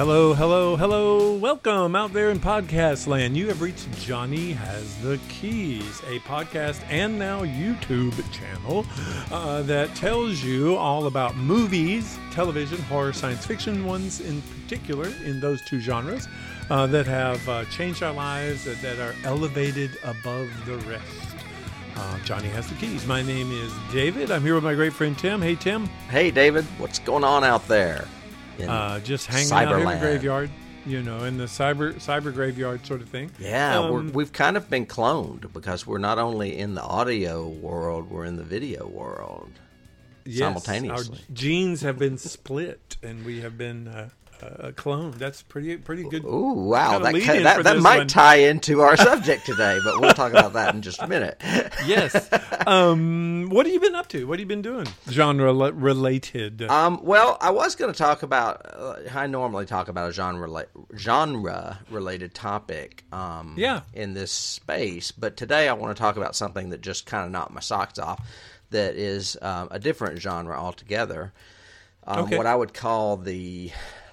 Hello, hello, hello. Welcome out there in podcast land. You have reached Johnny Has the Keys, a podcast and now YouTube channel that tells you all about movies, television, horror, science fiction, ones in particular in those two genres that have changed our lives, that are elevated above the rest. Johnny Has the Keys. My name is David. I'm here with my great friend Tim. Hey, Tim. Hey, David. What's going on out there? Just hanging out here in the graveyard, in the cyber graveyard sort of thing. Yeah, we've kind of been cloned because we're not only in the audio world, we're in the video world simultaneously. Our genes have been split, and we have been cloned. That's pretty good. Ooh, wow! That might tie into our subject today, but we'll talk about that in just a minute. Yes. What have you been up to? What have you been doing? Genre related. Well, I was going to talk about. I normally talk about a genre related topic. In this space, but today I want to talk about something that just kind of knocked my socks off. That is a different genre altogether. Okay. What I would call the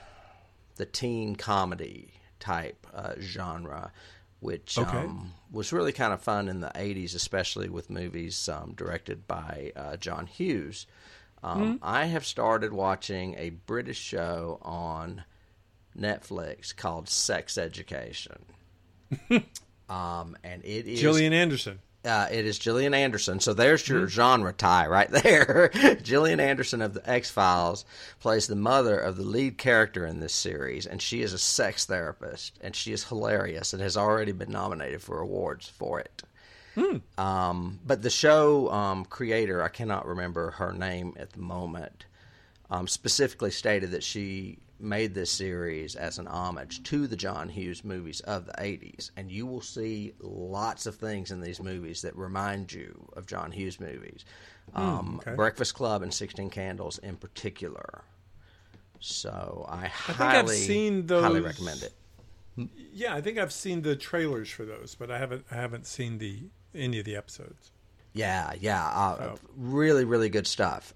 teen comedy type genre, which was really kind of fun in the 80s, especially with movies directed by John Hughes. I have started watching a British show on Netflix called Sex Education. And it is Gillian Anderson. It is Gillian Anderson. So there's your genre tie right there. Gillian Anderson of the X-Files plays the mother of the lead character in this series, and she is a sex therapist, and she is hilarious and has already been nominated for awards for it. But the show creator, I cannot remember her name at the moment, specifically stated that she made this series as an homage to the John Hughes movies of the 80s. And you will see lots of things in these movies that remind you of John Hughes movies. Breakfast Club and 16 Candles in particular. So I highly recommend it. Yeah, I think I've seen the trailers for those, but I haven't seen any of the episodes. Yeah. Really, really good stuff.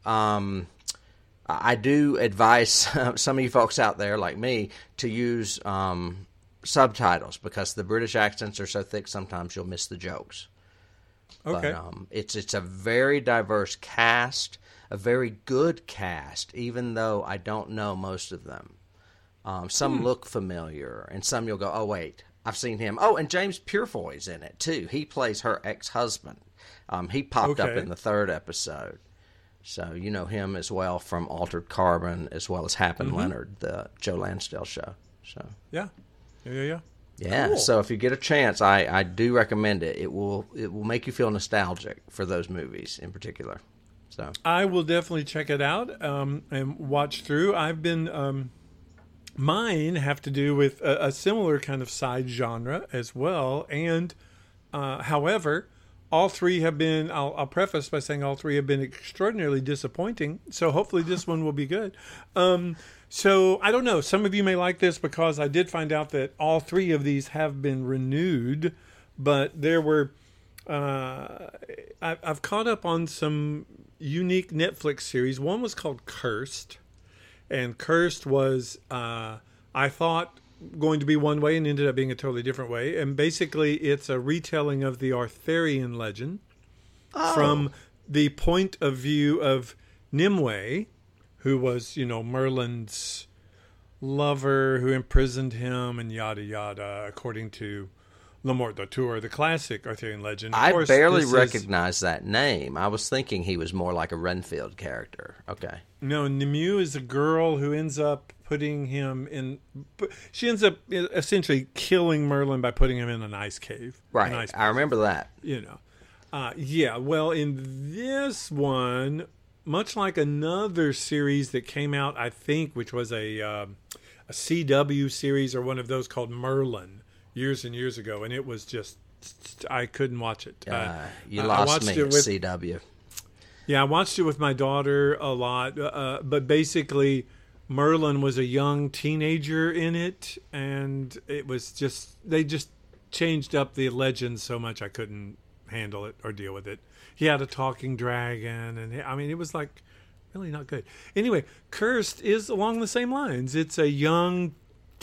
I do advise some of you folks out there like me to use subtitles because the British accents are so thick sometimes you'll miss the jokes. Okay. But it's a very diverse cast, a very good cast, even though I don't know most of them. Some look familiar, and some you'll go, oh, wait, I've seen him. Oh, and James Purefoy's in it, too. He plays her ex-husband. He popped up in the third episode. So you know him as well from Altered Carbon, as well as Hap and Leonard, the Joe Lansdale show. So yeah. Cool. So if you get a chance, I do recommend it. It will make you feel nostalgic for those movies in particular. So I will definitely check it out and watch through. I've been mine have to do with a similar kind of side genre as well, and however. All three have been, I'll preface by saying all three have been extraordinarily disappointing. So hopefully this one will be good. So I don't know. Some of you may like this because I did find out that all three of these have been renewed. But there were, I've caught up on some unique Netflix series. One was called Cursed. And Cursed was, I thought, going to be one way and ended up being a totally different way. And basically it's a retelling of the Arthurian legend from the point of view of Nimue, who was, Merlin's lover who imprisoned him and yada yada, according to Le Morte d'Arthur, the classic Arthurian legend. I barely recognize that name. I was thinking he was more like a Renfield character. Okay. No, Nimue is a girl who ends up putting him in. She ends up essentially killing Merlin by putting him in an ice cave. Right. I remember that. Yeah. Well, in this one, much like another series that came out, I think, which was a CW series or one of those called Merlin years and years ago, and it was just I couldn't watch it. You lost me at CW. Yeah, I watched it with my daughter a lot, but basically Merlin was a young teenager in it, and it was they just changed up the legend so much I couldn't handle it or deal with it. He had a talking dragon, and it was like really not good. Anyway, Cursed is along the same lines. It's a young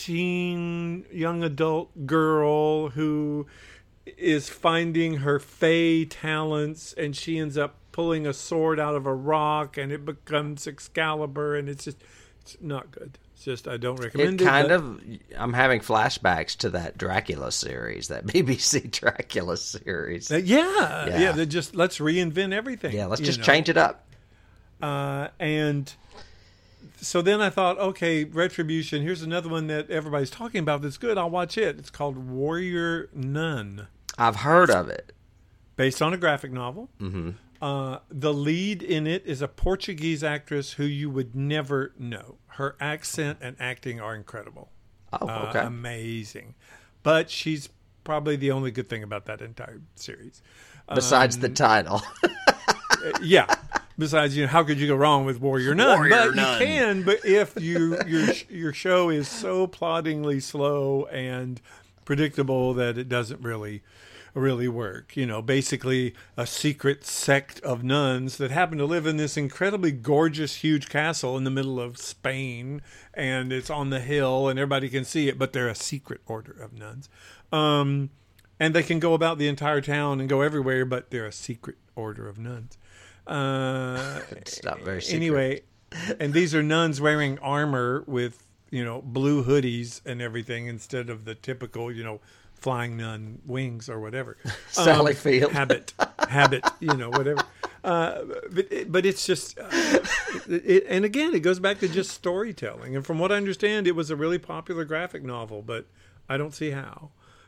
teen young adult girl who is finding her fae talents, and she ends up pulling a sword out of a rock, and it becomes Excalibur, and it's not good. It's just, I don't recommend it. I'm having flashbacks to that Dracula series, that BBC Dracula series. Yeah. They just, let's reinvent everything. Yeah, let's just change it up. And so then I thought, okay, Retribution, here's another one that everybody's talking about that's good. I'll watch it. It's called Warrior Nun. I've heard of it. Based on a graphic novel. Mm-hmm. The lead in it is a Portuguese actress who you would never know. Her accent and acting are incredible. Oh, okay. Amazing. But she's probably the only good thing about that entire series. Besides the title. Yeah. Besides, how could you go wrong with Warrior Nun? Nun. You can, but if your show is so ploddingly slow and predictable that it doesn't really work. Basically a secret sect of nuns that happen to live in this incredibly gorgeous, huge castle in the middle of Spain, and it's on the hill and everybody can see it, but they're a secret order of nuns. And they can go about the entire town and go everywhere, but they're a secret order of nuns. It's not very secret. Anyway, and these are nuns wearing armor with, blue hoodies and everything instead of the typical, flying nun wings or whatever. Sally Field. Habit, whatever. But it's just, and again, it goes back to just storytelling. And from what I understand, it was a really popular graphic novel, but I don't see how.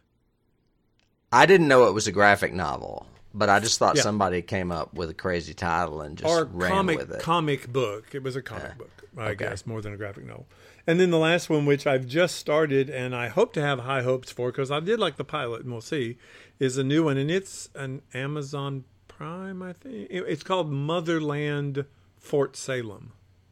I didn't know it was a graphic novel, but I just thought somebody came up with a crazy title and just ran with it. Comic book. It was a comic book, I guess, more than a graphic novel. And then the last one, which I've just started, and I hope to have high hopes for, because I did like the pilot, and we'll see, is a new one, and it's an Amazon Prime, I think. It's called Motherland Fort Salem.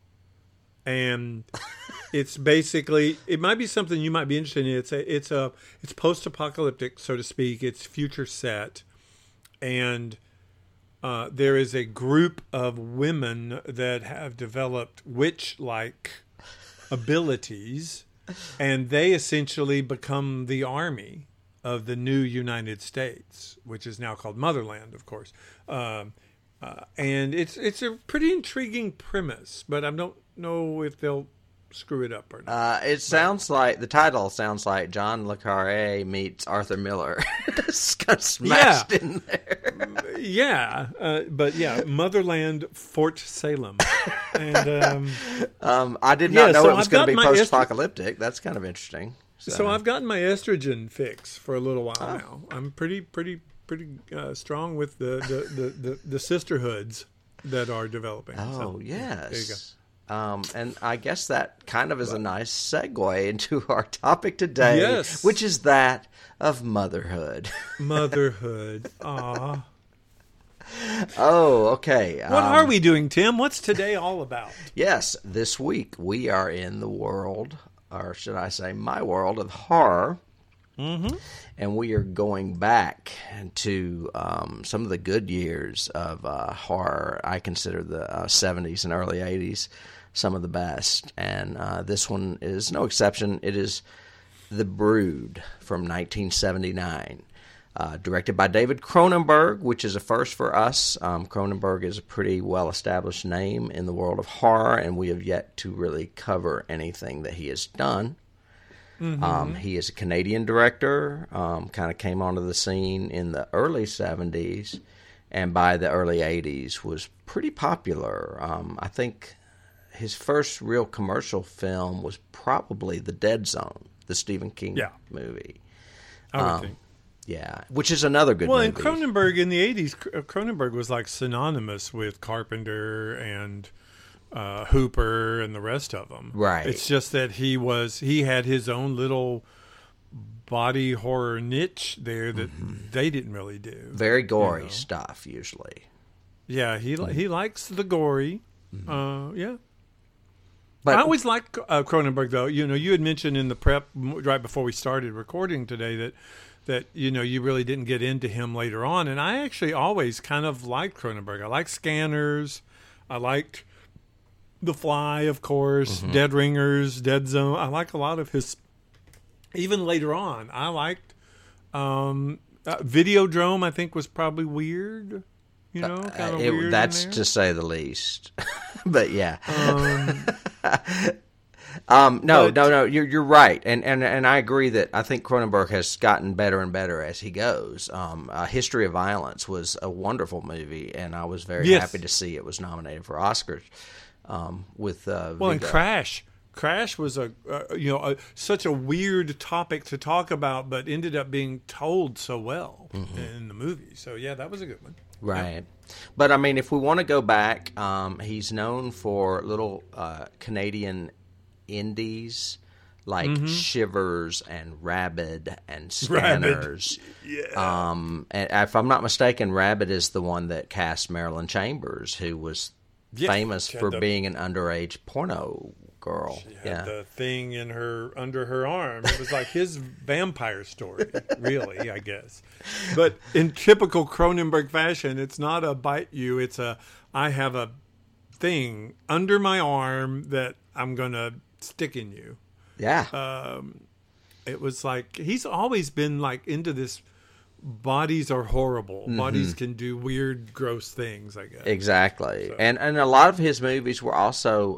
And it's basically, it might be something you might be interested in. It's post-apocalyptic, so to speak. It's future set. And there is a group of women that have developed witch-like abilities, and they essentially become the army of the new United States, which is now called Motherland, of course. And it's a pretty intriguing premise, but I don't know if they'll screw it up or not. It sounds like, the title sounds like John le Carré meets Arthur Miller. It's kind of smashed in there. But Motherland Fort Salem. And I did not know it was going to be post-apocalyptic. That's kind of interesting. So I've gotten my estrogen fix for a little while now. I'm pretty strong with the sisterhoods that are developing. Oh, yes. There you go. And I guess that kind of is a nice segue into our topic today, which is that of motherhood. Motherhood. Aw. Oh, okay. What are we doing, Tim? What's today all about? Yes, this week we are in the world, or should I say my world, of horror. Mm-hmm. And we are going back to some of the good years of horror. I consider the 70s and early 80s some of the best. And this one is no exception. It is The Brood from 1979. Directed by David Cronenberg, which is a first for us. Cronenberg is a pretty well-established name in the world of horror, and we have yet to really cover anything that he has done. Mm-hmm. He is a Canadian director, kind of came onto the scene in the early 70s, and by the early 80s was pretty popular. I think his first real commercial film was probably The Dead Zone, the Stephen King movie. I would think. Yeah, which is another good movie. Well, and Cronenberg in the 80s, Cronenberg was like synonymous with Carpenter and Hooper and the rest of them. Right. It's just that he had his own little body horror niche there that they didn't really do. Very gory stuff, usually. Yeah, he likes the gory. Yeah. But I always liked Cronenberg, though. You had mentioned in the prep right before we started recording today that you really didn't get into him later on, and I actually always kind of liked Cronenberg. I liked Scanners. I liked The Fly, of course, Dead Ringers, Dead Zone. I like a lot of his even later on, I liked Videodrome. I think was probably weird. You know, kind of weird. That's to say the least. But yeah. No. You're right, and I agree that I think Cronenberg has gotten better and better as he goes. History of Violence was a wonderful movie, and I was very happy to see it was nominated for Oscars. With and Crash. Crash was such a weird topic to talk about, but ended up being told so well in the movie. So yeah, that was a good one. Right. Yeah. But I mean, if we want to go back, he's known for little Canadian indies like Shivers and Rabid and Scanners. Yeah. And if I'm not mistaken, Rabid is the one that cast Marilyn Chambers, who was famous for being an underage porno girl. She had the thing under her arm. It was like his vampire story, really, I guess. But in typical Cronenberg fashion, it's not a bite you. It's I have a thing under my arm that I'm going to stick in you. Yeah. It was like he's always been like into this. Bodies are horrible. Bodies can do weird, gross things, I guess. Exactly. So. And a lot of his movies were also,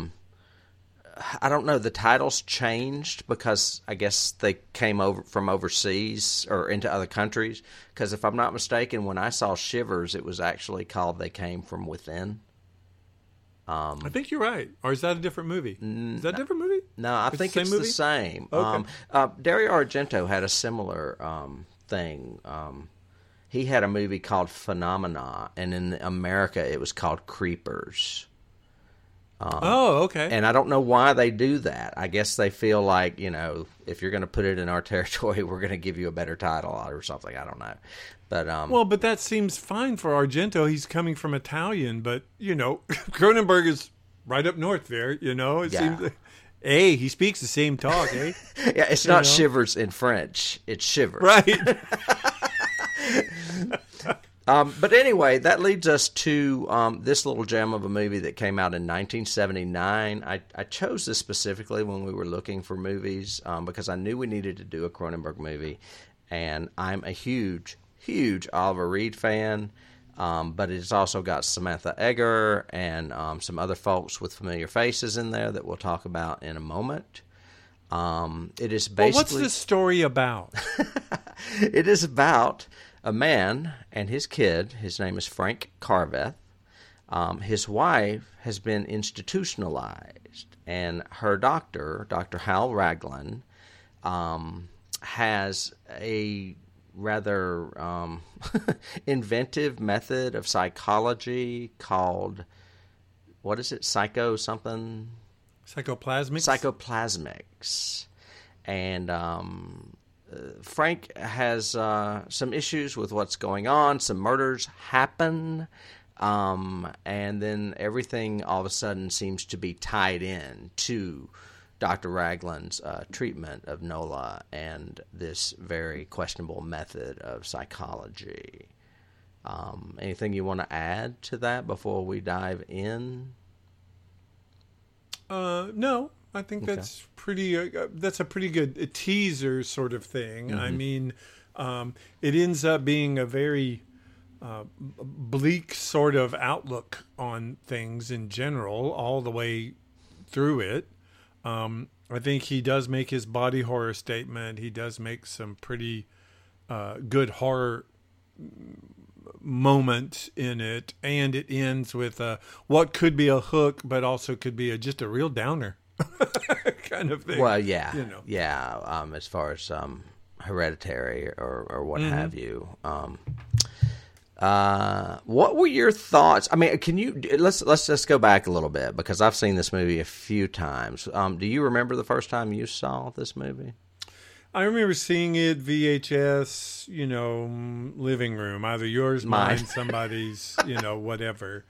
I don't know, the titles changed because I guess they came over from overseas or into other countries. Because if I'm not mistaken, when I saw Shivers, it was actually called They Came From Within. I think you're right. Or is that a different movie? Is that a different movie? No, I think it's the same. Okay. Dario Argento had a similar thing. He had a movie called Phenomena, and in America it was called Creepers. Okay. And I don't know why they do that. I guess they feel like, if you're going to put it in our territory, we're going to give you a better title or something. I don't know. But but that seems fine for Argento. He's coming from Italian, but Cronenberg is right up north there. It seems like, he speaks the same talk, eh? Yeah, it's not Shivers in French. It's Shivers. Right. But anyway, that leads us to this little gem of a movie that came out in 1979. I chose this specifically when we were looking for movies because I knew we needed to do a Cronenberg movie. And I'm a huge Oliver Reed fan. But it's also got Samantha Eggar and some other folks with familiar faces in there that we'll talk about in a moment. It is basically... Well, what's this story about? It is about a man and his kid. His name is Frank Carveth. His wife has been institutionalized, and her doctor, Dr. Hal Raglan, has a rather inventive method of psychology called, what is it, Psychoplasmics. And Frank has some issues with what's going on. Some murders happen, and then everything all of a sudden seems to be tied in to Dr. Raglan's treatment of Nola and this very questionable method of psychology. Anything you want to add to that before we dive in? No, I think that's pretty. That's a pretty good teaser sort of thing. I mean, it ends up being a very bleak sort of outlook on things in general, all the way through it. I think he does make his body horror statement. He does make some pretty good horror moment in it, and it ends with what could be a hook, but also could be just a real downer kind of thing. Well, yeah, as far as Hereditary or what have you. What were your thoughts? I mean, let's just go back a little bit because I've seen this movie a few times. Do you remember the first time you saw this movie? I remember seeing it VHS, living room, either yours, mine, somebody's, whatever.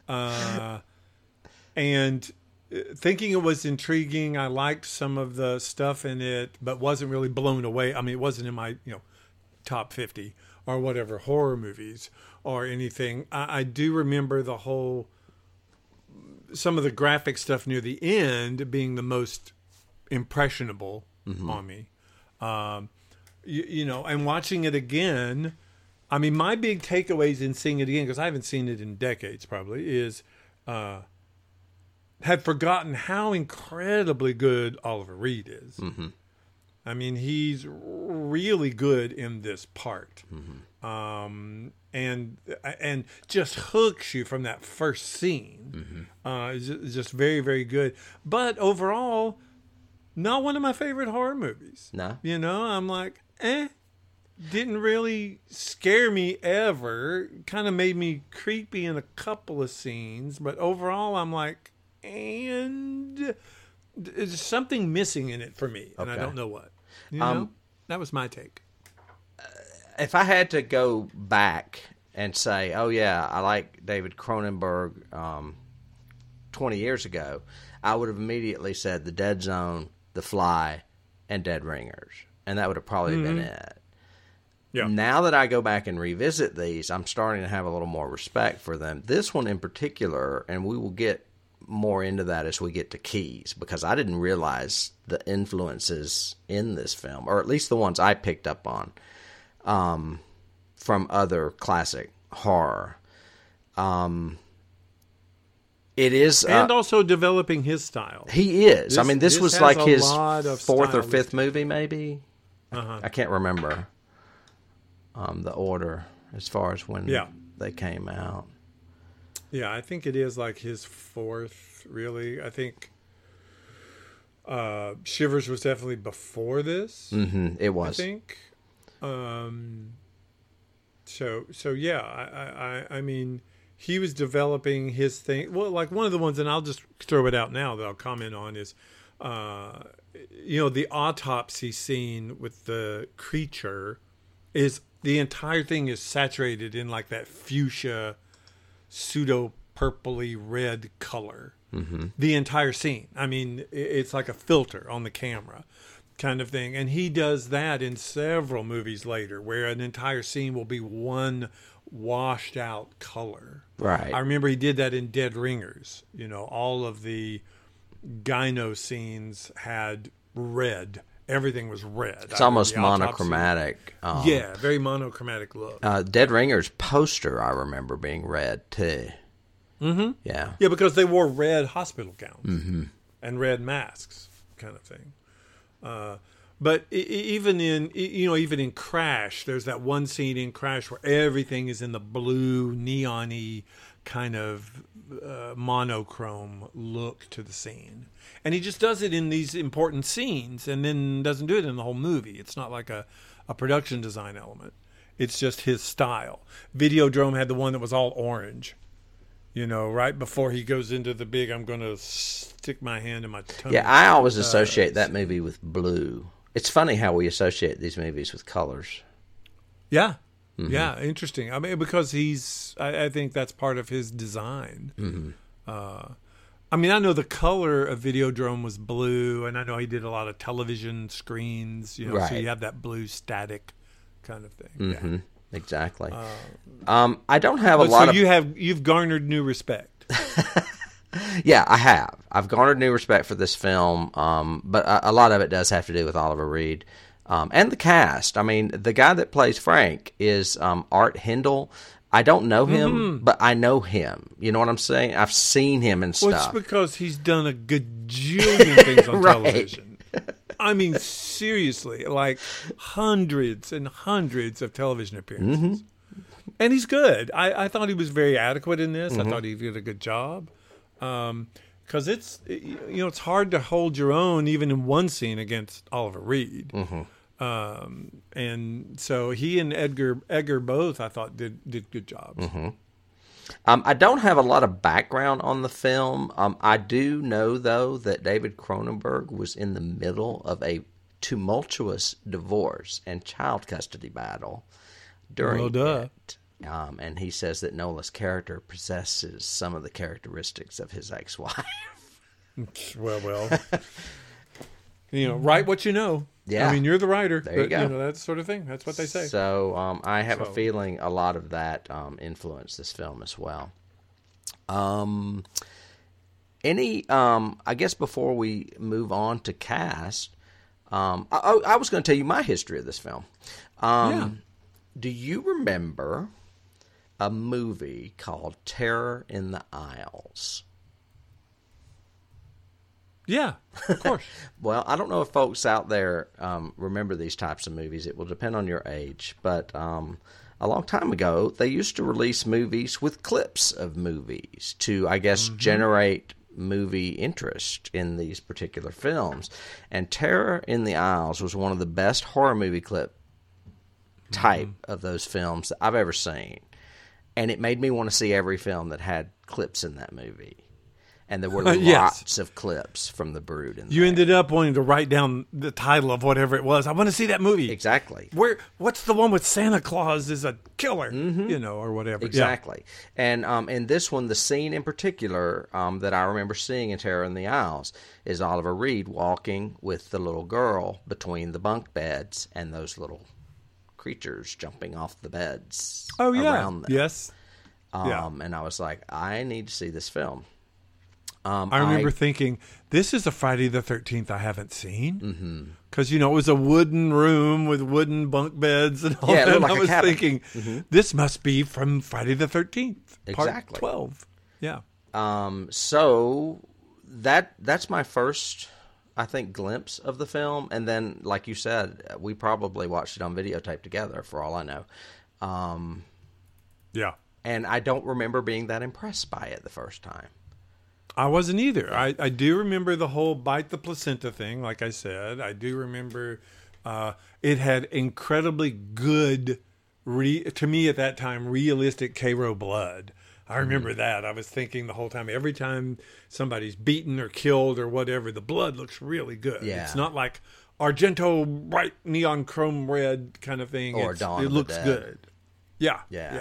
And thinking it was intriguing. I liked some of the stuff in it, but wasn't really blown away. I mean, it wasn't in my, top 50 or whatever horror movies or anything. I do remember some of the graphic stuff near the end being the most impressionable on me. And watching it again, I mean, my big takeaways in seeing it again, because I haven't seen it in decades probably, is had forgotten how incredibly good Oliver Reed is. Mm-hmm. I mean, he's really good in this part. Mm-hmm. And just hooks you from that first scene. Mm-hmm. It's just very, very good. But overall, not one of my favorite horror movies. No. I'm like, didn't really scare me ever. Kind of made me creepy in a couple of scenes. But overall, I'm like, and there's something missing in it for me. And I don't know what. That was my take. If I had to go back and say, oh, yeah, I like David Cronenberg 20 years ago, I would have immediately said The Dead Zone, The Fly, and Dead Ringers. And that would have probably been it. Yeah. Now that I go back and revisit these, I'm starting to have a little more respect for them. This one in particular, and we will get more into that as we get to Keys, because I didn't realize the influences in this film, or at least the ones I picked up on from other classic horror. It is, and also developing his style. He is. This was like his fourth or fifth movie, maybe. I can't remember the order as far as when they came out. Yeah, I think it is like his fourth, really. I think Shivers was definitely before this. Mm-hmm, it was. I think. So yeah, I mean, he was developing his thing. Well, like one of the ones, and I'll just throw it out now that I'll comment on is, the autopsy scene with the creature is, the entire thing is saturated in like that fuchsia, pseudo purpley red color. Mm-hmm. The entire scene. I mean, it's like a filter on the camera kind of thing. And he does that in several movies later, where an entire scene will be one washed out color. Right. I remember he did that in Dead Ringers. All of the gyno scenes had red. Everything was red. It's almost monochromatic. Very monochromatic look. Dead Ringers poster, I remember being red too. Mm-hmm. Yeah. Yeah, because they wore red hospital gowns and red masks, kind of thing. But even in Crash, there's that one scene in Crash where everything is in the blue, neon-y kind of monochrome look to the scene. And he just does it in these important scenes and then doesn't do it in the whole movie. It's not like a production design element. It's just his style. Videodrome had the one that was all orange. Right before he goes into the big, I'm going to stick my hand in my tummy. Yeah, I always associate that movie with blue. It's funny how we associate these movies with colors. Yeah. Mm-hmm. Yeah, interesting. I mean, because I think that's part of his design. Mm-hmm. I know the color of Videodrome was blue, and I know he did a lot of television screens, right. So you have that blue static kind of thing. Mm-hmm. Yeah. Exactly. I don't have a lot of... you've garnered new respect. Yeah, I have. I've garnered new respect for this film, but a lot of it does have to do with Oliver Reed and the cast. I mean, the guy that plays Frank is Art Hindle. I don't know him, but I know him. You know what I'm saying? I've seen him and stuff. Well, it's because he's done a gajillion things on television. I mean, seriously, like hundreds and hundreds of television appearances. And he's good. I thought he was very adequate in this. I thought he did a good job. Because it's hard to hold your own even in one scene against Oliver Reed. And so he and Edgar both, I thought, did good jobs. I don't have a lot of background on the film. I do know, though, that David Cronenberg was in the middle of a tumultuous divorce and child custody battle during it. And he says that Nola's character possesses some of the characteristics of his ex-wife. Well. Write what you know. Yeah. I mean, you're the writer. There you go. That sort of thing. That's what they say. So I have a feeling a lot of that influenced this film as well. I guess before we move on to cast, I was going to tell you my history of this film. Yeah. Do you remember a movie called Terror in the Isles? Yeah, of course. Well, I don't know if folks out there remember these types of movies. It will depend on your age. But a long time ago, they used to release movies with clips of movies to, I guess, generate movie interest in these particular films. And Terror in the Isles was one of the best horror movie clip type of those films that I've ever seen. And it made me want to see every film that had clips in that movie. And there were lots of clips from The Brood in there. You ended up wanting to write down the title of whatever it was. I want to see that movie. Exactly. What's the one with Santa Claus is a killer, or whatever. Exactly. Yeah. And in this one, the scene in particular that I remember seeing in Terror in the Isles is Oliver Reed walking with the little girl between the bunk beds and those little creatures jumping off the beds around them. Yes. And I was like, I need to see this film. I remember thinking, this is a Friday the 13th I haven't seen. Because, it was a wooden room with wooden bunk beds and all that. Like I was thinking, this must be from Friday the 13th, part 12. Yeah. So that's my first, I think, glimpse of the film. And then, like you said, we probably watched it on videotape together, for all I know. Yeah. And I don't remember being that impressed by it the first time. I wasn't either. I do remember the whole bite the placenta thing, like I said. I do remember it had incredibly good, to me at that time, realistic Cairo blood. I remember that. I was thinking the whole time, every time somebody's beaten or killed or whatever, the blood looks really good. Yeah. It's not like Argento bright neon chrome red kind of thing. Or Dawn of the It looks Dead. good. Yeah.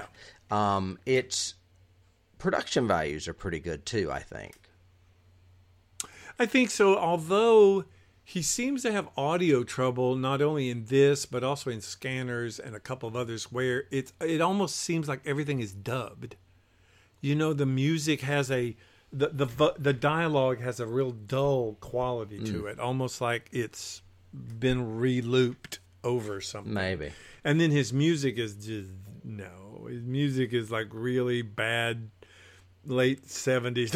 Its production values are pretty good too, I think. I think so, although he seems to have audio trouble, not only in this, but also in Scanners and a couple of others, where it almost seems like everything is dubbed. The music has the dialogue has a real dull quality to it, almost like it's been re-looped over something. Maybe. And then his music is just, his music is like really bad, late 70s.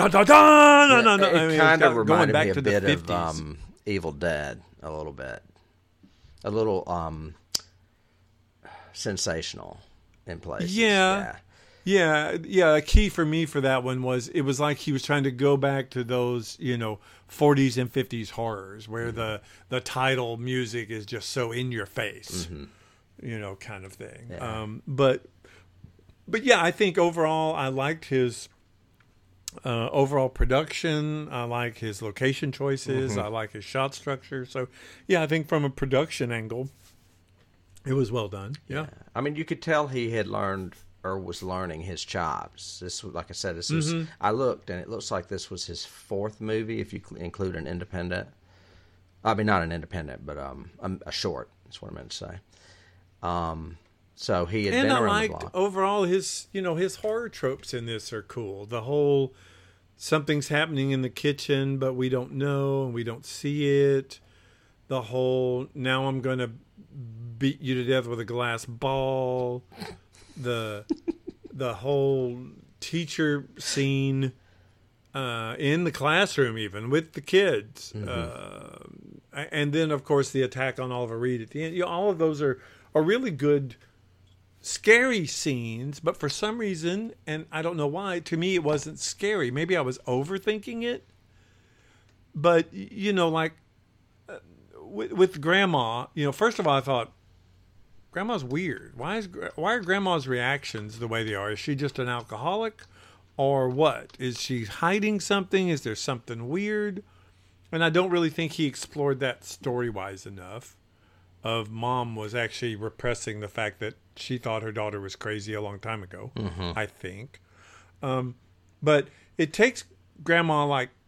It kind of reminded me a bit of Evil Dead, a little bit. A little sensational in places. Yeah. A key for me for that one was it was like he was trying to go back to those, 40s and 50s horrors where the title music is just so in your face, kind of thing. Yeah. But yeah, I think overall I liked his overall production. I like his location choices. I like his shot structure. So yeah, I think from a production angle, it was well done. Yeah. I mean, you could tell he had learned or was learning his chops. This, like I said, this was. I looked, and it looks like this was his fourth movie, if you include an independent. I mean, not an independent, but a short. That's what I meant to say. So he had been around the block. And I liked overall his horror tropes in this are cool. The whole something's happening in the kitchen, but we don't know and we don't see it. The whole now I'm going to beat you to death with a glass ball. The whole teacher scene in the classroom, even with the kids, and then of course the attack on Oliver Reed at the end. All of those are really good, scary scenes. But for some reason, and I don't know why, to me it wasn't scary. Maybe I was overthinking it. But like with Grandma, first of all, I thought, Grandma's weird. Why are Grandma's reactions the way they are? Is she just an alcoholic, or what? Is she hiding something? Is there something weird? And I don't really think he explored that story-wise enough. Of Mom was actually repressing the fact that she thought her daughter was crazy a long time ago. I think, but it takes Grandma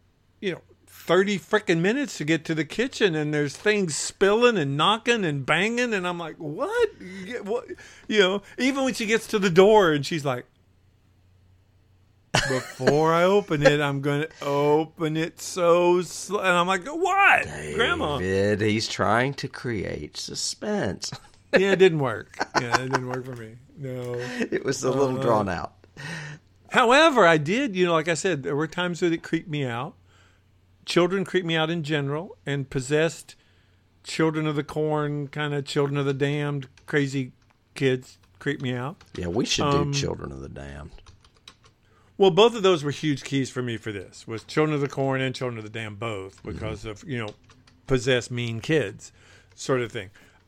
30 freaking minutes to get to the kitchen, and there's things spilling and knocking and banging, and I'm like, what? Even when she gets to the door and she's like, before I open it, I'm going to open it so slow. And I'm like, what? Grandma. David, he's trying to create suspense. Yeah, it didn't work. Yeah, it didn't work for me. No. It was a little drawn out. However, I did, like I said, there were times that it creeped me out. Children creep me out in general, and possessed Children of the Corn, kind of Children of the Damned, crazy kids creep me out. Yeah, we should do Children of the Damned. Well, both of those were huge keys for me for this, was Children of the Corn and Children of the Damned both, because of, possessed mean kids sort of thing.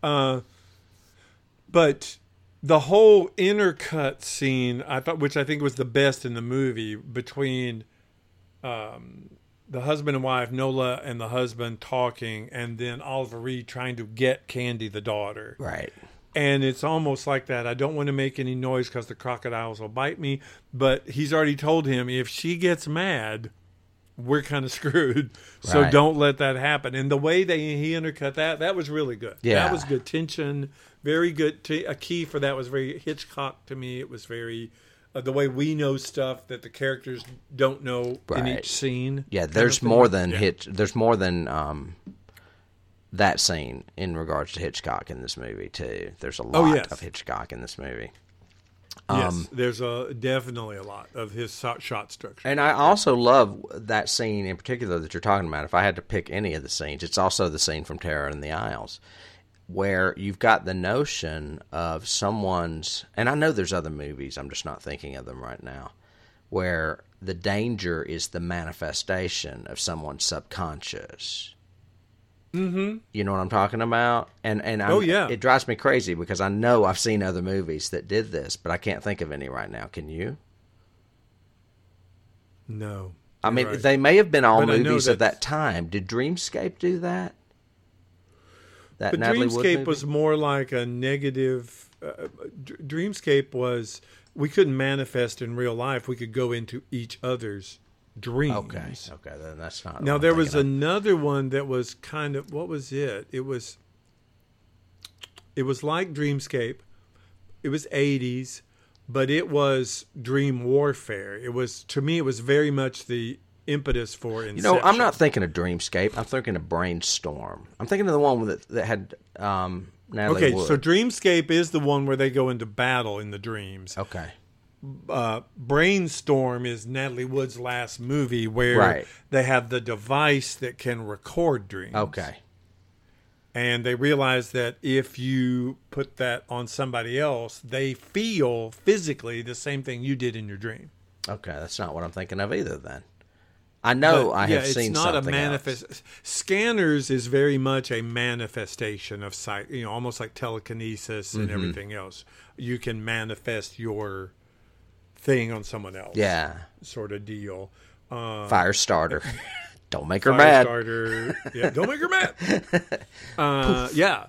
But the whole intercut scene, which I think was the best in the movie, between the husband and wife, Nola and the husband talking, and then Oliver Reed trying to get Candy, the daughter. Right. And it's almost like that. I don't want to make any noise because the crocodiles will bite me. But he's already told him, if she gets mad, we're kind of screwed. So Right. don't let that happen. And the way he intercut that was really good. Yeah. That was good tension. Very good. A key for that was very Hitchcock to me. It was very... the way we know stuff that the characters don't know in Right. each scene. Yeah, there's more than There's more than that scene in regards to Hitchcock in this movie too. There's a lot of Hitchcock in this movie. Yes, there's definitely a lot of his shot structure. And I also love that scene in particular that you're talking about. If I had to pick any of the scenes, it's also the scene from Terror in the Isles, where you've got the notion of someone's, and I know there's other movies, I'm just not thinking of them right now, where the danger is the manifestation of someone's subconscious. Mm-hmm. You know what I'm talking about? And it drives me crazy because I know I've seen other movies that did this, but I can't think of any right now. Can you? No. I mean, right. They may have been all But movies of that time. Did Dreamscape do that? But Natalie Wood Dreamscape movie? was more like a negative. Dreamscape was, we couldn't manifest in real life. We could go into each other's dreams. Okay, then that's not. Now what there I'm was thinking of. another one that was kind of, what was it? It was like Dreamscape. It was 80s, but it was dream warfare. It was, to me, it was very much the impetus for Inception. I'm not thinking of Dreamscape. I'm thinking of Brainstorm. I'm thinking of the one that had Natalie Wood. So Dreamscape is the one where they go into battle in the dreams. Okay. Brainstorm is Natalie Wood's last movie where they have the device that can record dreams. Okay. And they realize that if you put that on somebody else, they feel physically the same thing you did in your dream. Okay, that's not what I'm thinking of either then. I know I have seen it's not something a manifest. else. Scanners is very much a manifestation of sight, almost like telekinesis and everything else. You can manifest your thing on someone else. Yeah. Sort of deal. Firestarter. Don't make her mad. Firestarter. Yeah, don't make her mad. Yeah.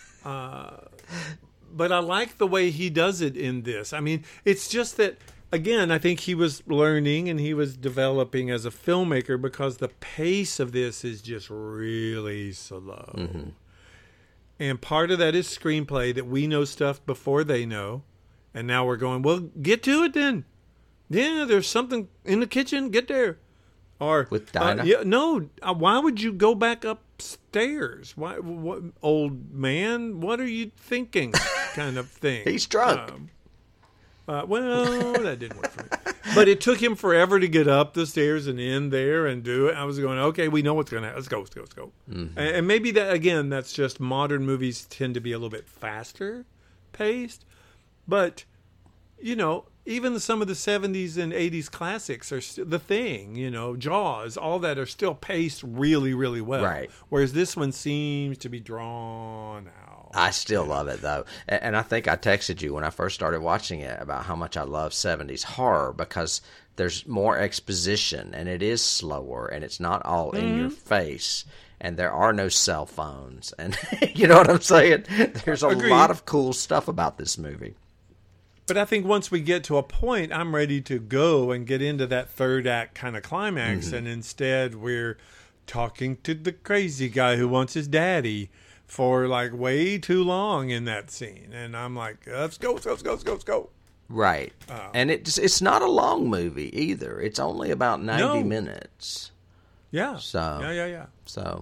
But I like the way he does it in this. I mean, it's just that, again, I think he was learning and he was developing as a filmmaker because the pace of this is just really slow. Mm-hmm. And part of that is screenplay, that we know stuff before they know. And now we're going, well, get to it then. Yeah, there's something in the kitchen. Get there. Or with Dinah? Why would you go back upstairs? Why, what, old man? What are you thinking? Kind of thing. He's drunk. Well, that didn't work for me. But it took him forever to get up the stairs and in there and do it. I was going, okay, we know what's going to happen. Let's go. Mm-hmm. And maybe that, again, that's just modern movies tend to be a little bit faster paced. But, even some of the 70s and 80s classics are The Thing, Jaws, all that are still paced really, really well. Right. Whereas this one seems to be drawn out. I still love it, though. And I think I texted you when I first started watching it about how much I love 70s horror because there's more exposition and it is slower and it's not all in your face. And there are no cell phones. And you know what I'm saying? There's a lot of cool stuff about this movie. But I think once we get to a point, I'm ready to go and get into that third act kind of climax. Mm-hmm. And instead, we're talking to the crazy guy who wants his daddy for like way too long in that scene. And I'm like, let's go. Right. And it's not a long movie either. It's only about 90 minutes. Yeah. So Yeah. So,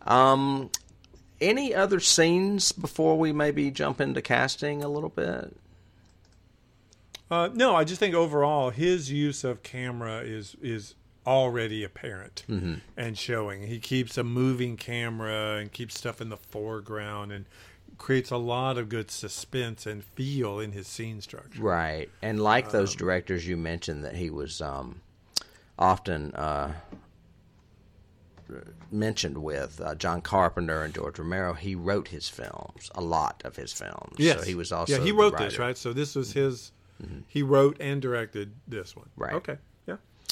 any other scenes before we maybe jump into casting a little bit? No, I just think overall his use of camera is already apparent and showing. He keeps a moving camera and keeps stuff in the foreground and creates a lot of good suspense and feel in his scene structure. Right. And like those directors you mentioned that he was often mentioned with, John Carpenter and George Romero, he wrote his films, a lot of his films. Yes. So he was also he the wrote writer. this, right? So this was his, he wrote and directed this one. Right. Okay, yeah.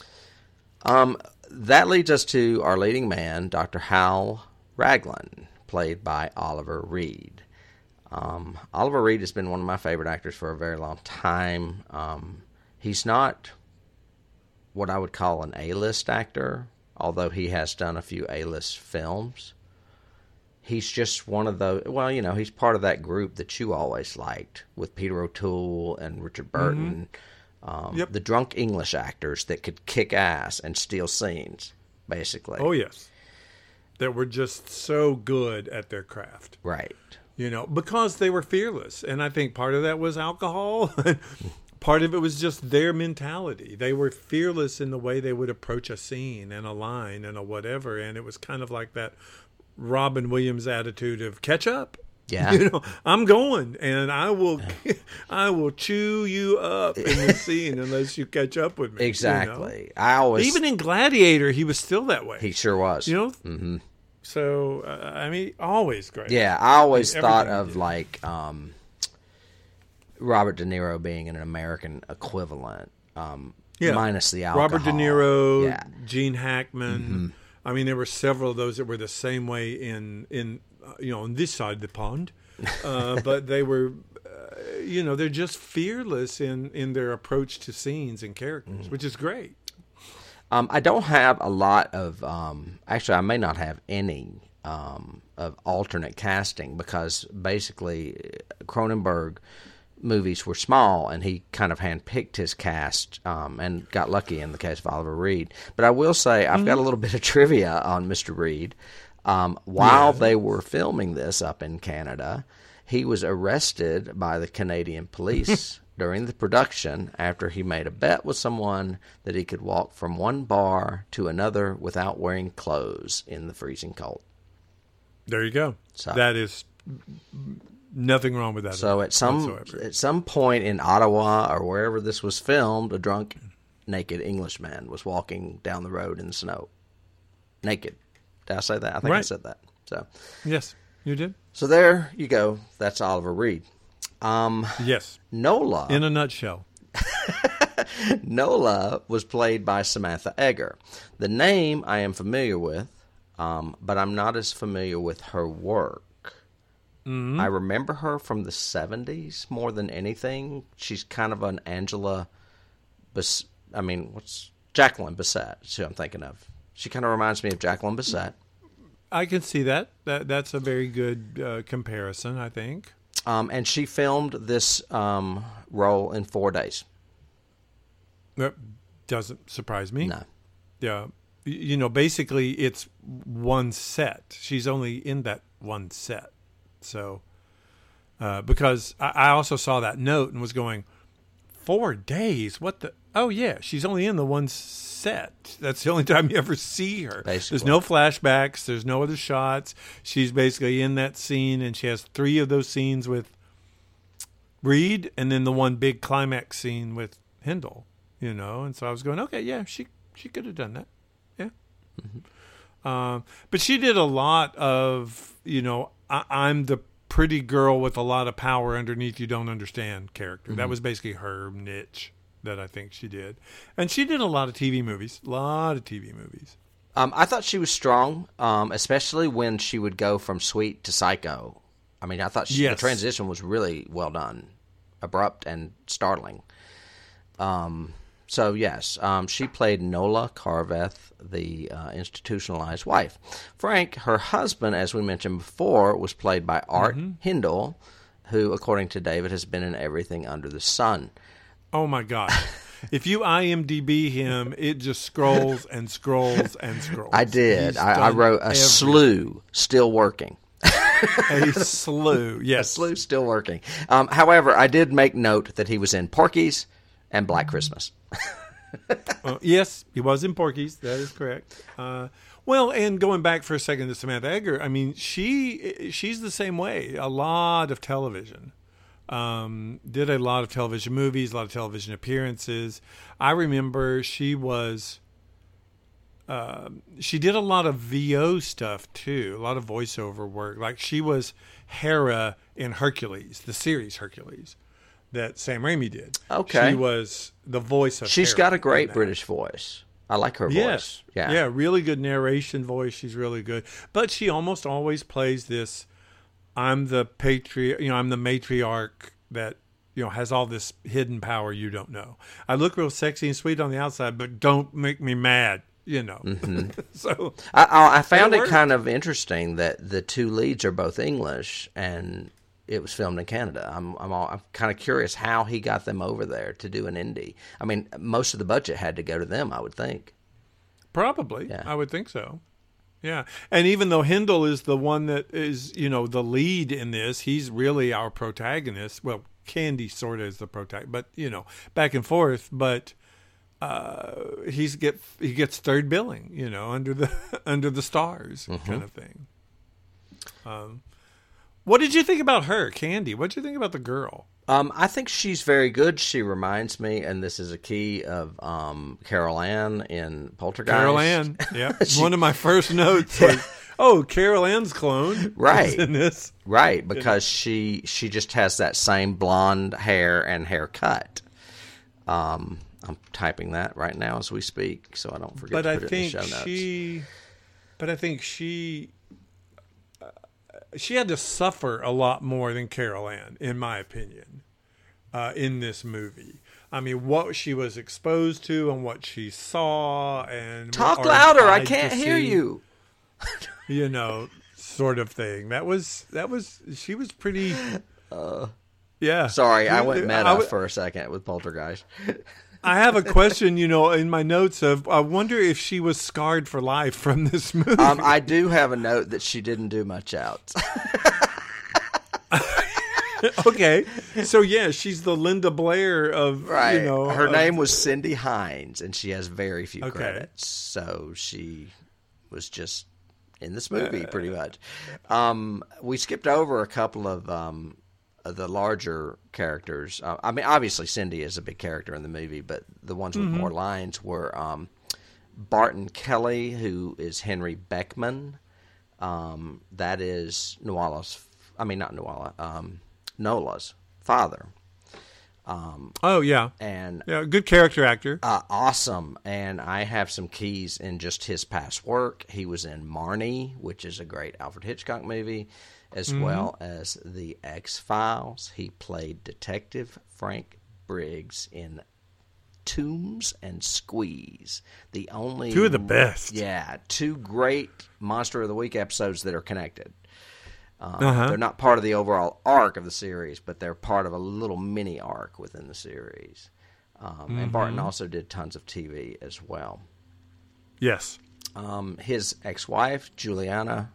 That leads us to our leading man, Dr. Hal Raglan, played by Oliver Reed. Oliver Reed has been one of my favorite actors for a very long time. He's not what I would call an A-list actor, although he has done a few A-list films. He's just one of those, well, he's part of that group that you always liked with Peter O'Toole and Richard Burton, the drunk English actors that could kick ass and steal scenes, basically. Oh, yes. That were just so good at their craft. Right. Because they were fearless. And I think part of that was alcohol. Part of it was just their mentality. They were fearless in the way they would approach a scene and a line and a whatever. And it was kind of like that Robin Williams attitude of catch up. Yeah. I'm going and I will chew you up in the scene unless you catch up with me. Exactly. I always, even in Gladiator, he was still that way. He sure was. Mm-hmm. So, always great. Yeah, I always thought of like Robert De Niro being an American equivalent, minus the alcohol. Robert De Niro, Gene Hackman. There were several of those that were the same way in on this side of the pond, but they were, they're just fearless in their approach to scenes and characters, which is great. I don't have a lot of, actually I may not have any of alternate casting because basically Cronenberg movies were small and he kind of handpicked his cast and got lucky in the case of Oliver Reed. But I will say I've got a little bit of trivia on Mr. Reed. While they were filming this up in Canada, he was arrested by the Canadian police during the production after he made a bet with someone that he could walk from one bar to another without wearing clothes in the freezing cold. There you go. So, that is nothing wrong with that. So at some point in Ottawa or wherever this was filmed, a drunk, naked Englishman was walking down the road in the snow. Naked. Did I say that? I think I said that. So yes, you did. So there you go. That's Oliver Reed. Yes. Nola. In a nutshell. Nola was played by Samantha Eggar. The name I am familiar with, but I'm not as familiar with her work. I remember her from the 70s more than anything. She's kind of an Jacqueline Bisset is who I'm thinking of. She kind of reminds me of Jacqueline Bisset. I can see that. That's a very good comparison, I think. And she filmed this role in 4 days. That doesn't surprise me. No. Yeah. Basically it's one set. She's only in that one set. So, because I also saw that note and was going, 4 days? What the? Oh, yeah. She's only in the one set. That's the only time you ever see her. Basically. There's no flashbacks. There's no other shots. She's basically in that scene, and she has 3 of those scenes with Reed, and then the one big climax scene with Hindle, And so I was going, okay, yeah, she could have done that. Yeah. But she did a lot of, I'm the pretty girl with a lot of power underneath you don't understand character. That was basically her niche that I think she did. And she did a lot of TV movies. I thought she was strong, especially when she would go from Sweet to Psycho. I thought the transition was really well done, abrupt and startling. So, yes, she played Nola Carveth, the institutionalized wife. Frank, her husband, as we mentioned before, was played by Art Hindle, who, according to David, has been in everything under the sun. Oh my God. If you IMDb him, it just scrolls and scrolls and scrolls. I did. I wrote a slew still working. A slew, yes. A slew still working. However, I did make note that he was in Porky's and Black Christmas. Yes, he was in Porky's. That is correct. Well, and going back for a second to Samantha Eggar, I mean, she's the same way. A lot of television. Did a lot of television movies, a lot of television appearances. I remember she did a lot of VO stuff too, a lot of voiceover work. Like she was Hera in Hercules, the series Hercules that Sam Raimi did. Okay. She was the voice of She's Hera got a great British voice. I like her voice. Yeah. Yeah, really good narration voice. She's really good. But she almost always plays this, I'm the I'm the matriarch that, has all this hidden power you don't know. I look real sexy and sweet on the outside, but don't make me mad, Mm-hmm. So I found it kind of interesting that the two leads are both English and it was filmed in Canada. I'm kind of curious how he got them over there to do an indie. I mean, most of the budget had to go to them, I would think. Probably. Yeah. I would think so. Yeah. And even though Hindle is the one that is, the lead in this, he's really our protagonist. Well, Candy sort of is the protagonist, but, back and forth. But he gets third billing, under the stars kind of thing. What did you think about her, Candy? What did you think about the girl? I think she's very good. She reminds me, and this is a key of Carol Ann in Poltergeist. Carol Ann, yeah. One of my first notes was, Carol Ann's clone. Right. In this. Right, because she just has that same blonde hair and haircut. I'm typing that right now as we speak, so I don't forget to put it in the show notes. But I think she had to suffer a lot more than Carol Ann, in my opinion, in this movie. I mean, what she was exposed to and what she saw and talk louder, I can't hear you. Sort of thing. She was pretty. Yeah. Sorry, I went meta for a second with Poltergeist. I have a question, in my notes of, I wonder if she was scarred for life from this movie. I do have a note that she didn't do much else. Okay. So, yeah, she's the Linda Blair of, right. Her name was Cindy Hines, and she has very few credits. So she was just in this movie, pretty much. We skipped over a couple of the larger characters. I mean, obviously Cindy is a big character in the movie, but the ones with more lines were Barton Kelly, who is Henry Beckman. That is Nola's father. And good character actor. Awesome. And I have some keys in just his past work. He was in Marnie, which is a great Alfred Hitchcock movie, as well as The X-Files. He played Detective Frank Briggs in Tombs and Squeeze. The only two of the best. Yeah, two great Monster of the Week episodes that are connected. They're not part of the overall arc of the series, but they're part of a little mini arc within the series. And Barton also did tons of TV as well. Yes. His ex-wife, Juliana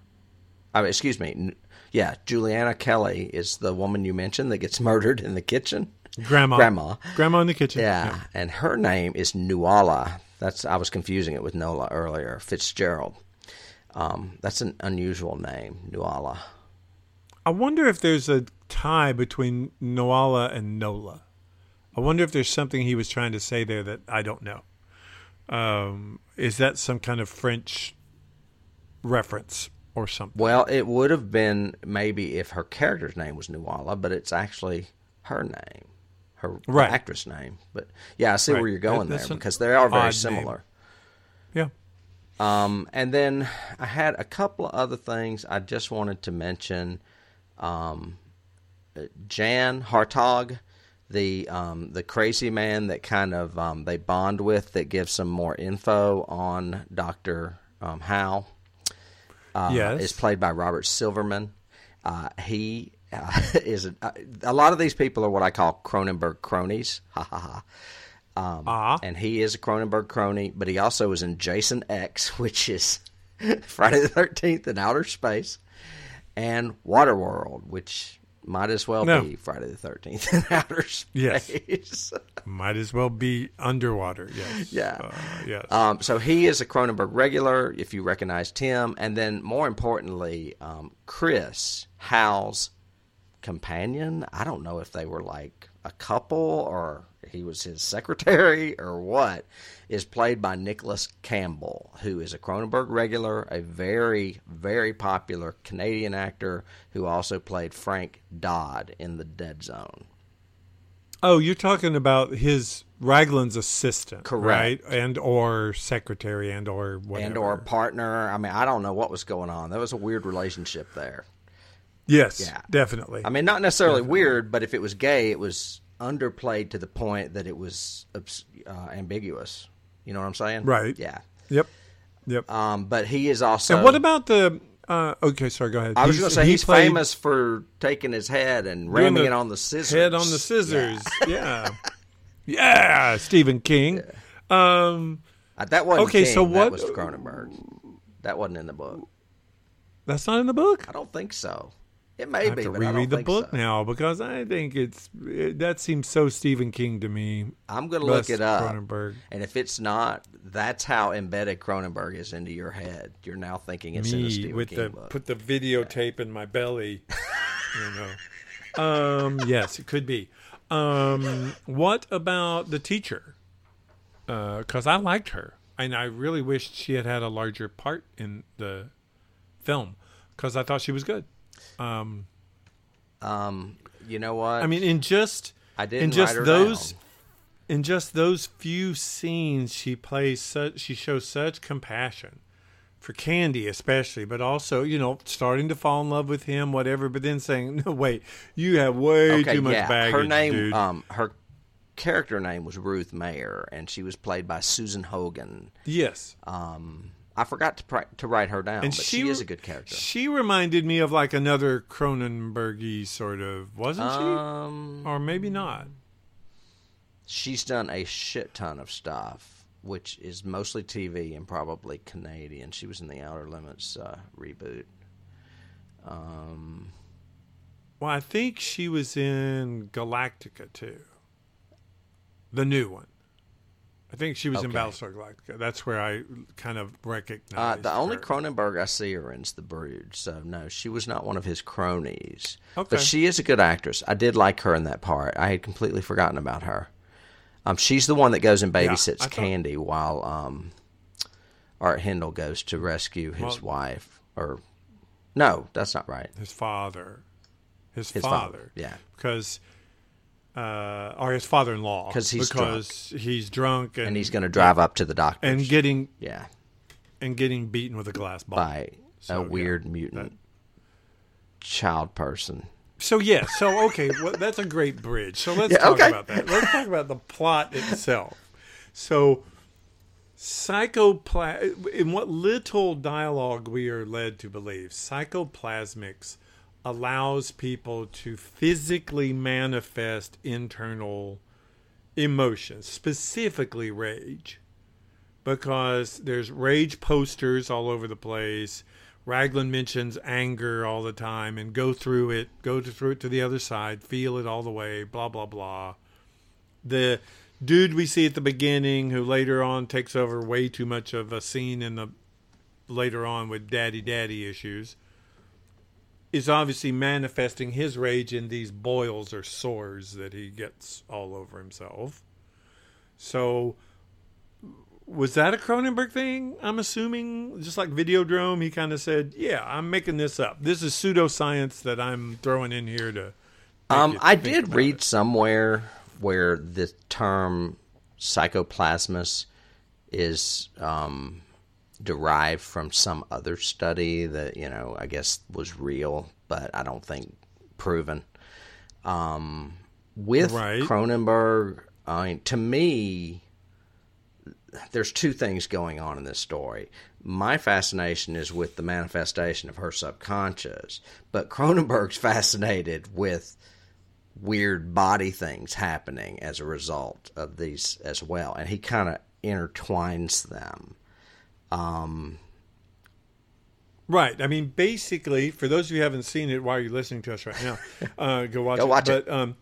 Kelly is the woman you mentioned that gets murdered in the kitchen. Grandma in the kitchen. Yeah. And her name is Nuala. I was confusing it with Nola earlier. Fitzgerald. That's an unusual name, Nuala. I wonder if there's a tie between Nuala and Nola. I wonder if there's something he was trying to say there that I don't know. Is that some kind of French reference or something? Well, it would have been maybe if her character's name was Nuala, but it's actually her name, her actress name. But yeah, I see where you're going there because they are very similar. Name. Yeah. And then I had a couple of other things I just wanted to mention. Jan Hartog, the crazy man that kind of they bond with, that gives some more info on Dr. Howe, is played by Robert Silverman. He is a lot of these people are what I call Cronenberg cronies. Ha ha ha. And he is a Cronenberg crony, but he also was in Jason X, which is Friday the 13th in outer space, and Waterworld, which might as well be Friday the 13th in outer space. Yes. Might as well be underwater. Yes. Yeah. Yes. So he is a Cronenberg regular, if you recognized him. And then, more importantly, Chris, Hal's companion. I don't know if they were like a couple or he was his secretary or what, is played by Nicholas Campbell, who is a Cronenberg regular, a very, very popular Canadian actor who also played Frank Dodd in The Dead Zone. Oh, you're talking about his Raglan's assistant, correct? Right? And or secretary and or whatever. And or partner. I mean, I don't know what was going on. There was a weird relationship there. Yes, definitely. I mean, not necessarily weird, but if it was gay, it was underplayed to the point that it was ambiguous. You know what I'm saying? Right. Yeah. Yep. But he is also. And what about the? Okay, sorry. Go ahead. I was going to say he's famous for taking his head and ramming it on the scissors. Head on the scissors. Yeah. Stephen King. Yeah. That wasn't okay. King. So what? That was Cronenberg. That wasn't in the book. That's not in the book? I don't think so. It may be, I have to but I don't reread the think book so. now because I think that seems so Stephen King to me. I'm going to look it up. Cronenberg. And if it's not, that's how embedded Cronenberg is into your head. You're now thinking it's in a Stephen King book. Put the videotape in my belly. Yes, it could be. What about the teacher? Because I liked her, and I really wished she had a larger part in the film because I thought she was good. You know what? I mean, in just those few scenes, she shows such compassion for Candy, especially, but also, starting to fall in love with him, whatever. But then saying, "No, wait, you have way too much baggage." Her name, dude. her character name was Ruth Mayer, and she was played by Susan Hogan. Yes. I forgot to write her down, but she is a good character. She reminded me of like another Cronenberg-y sort of, wasn't she? Or maybe not. She's done a shit ton of stuff, which is mostly TV and probably Canadian. She was in the Outer Limits reboot. Well, I think she was in Galactica too. The new one. I think she was in Battlestar Galactica. That's where I kind of recognized the only her. Cronenberg I see her in is The Brood. So, no, she was not one of his cronies. Okay. But she is a good actress. I did like her in that part. I had completely forgotten about her. She's the one that goes and babysits Candy while Art Hindle goes to rescue his wife. Or no, that's not right. His father. His father. Yeah. Because... or his father-in-law, because he's drunk and he's going to drive up to the doctor and getting beaten with a glass ball by a weird mutant child person. So okay, well, that's a great bridge. So let's talk about that. Let's talk about the plot itself. So, in what little dialogue we are led to believe, psychoplasmics allows people to physically manifest internal emotions, specifically rage. Because there's rage posters all over the place. Raglan mentions anger all the time and go through it to the other side, feel it all the way, blah, blah, blah. The dude we see at the beginning who later on takes over way too much of a scene later on with daddy issues is obviously manifesting his rage in these boils or sores that he gets all over himself. So, was that a Cronenberg thing? I'm assuming, just like Videodrome, he kind of said, yeah, I'm making this up. This is pseudoscience that I'm throwing in here to... I did read somewhere where the term psychoplasmus is... derived from some other study that, I guess was real, but I don't think proven. With Cronenberg, to me, there's two things going on in this story. My fascination is with the manifestation of her subconscious, but Cronenberg's fascinated with weird body things happening as a result of these as well, and he kind of intertwines them. Right. I mean, basically, for those of you who haven't seen it, why are you listening to us right now? Go watch it. Watch it. But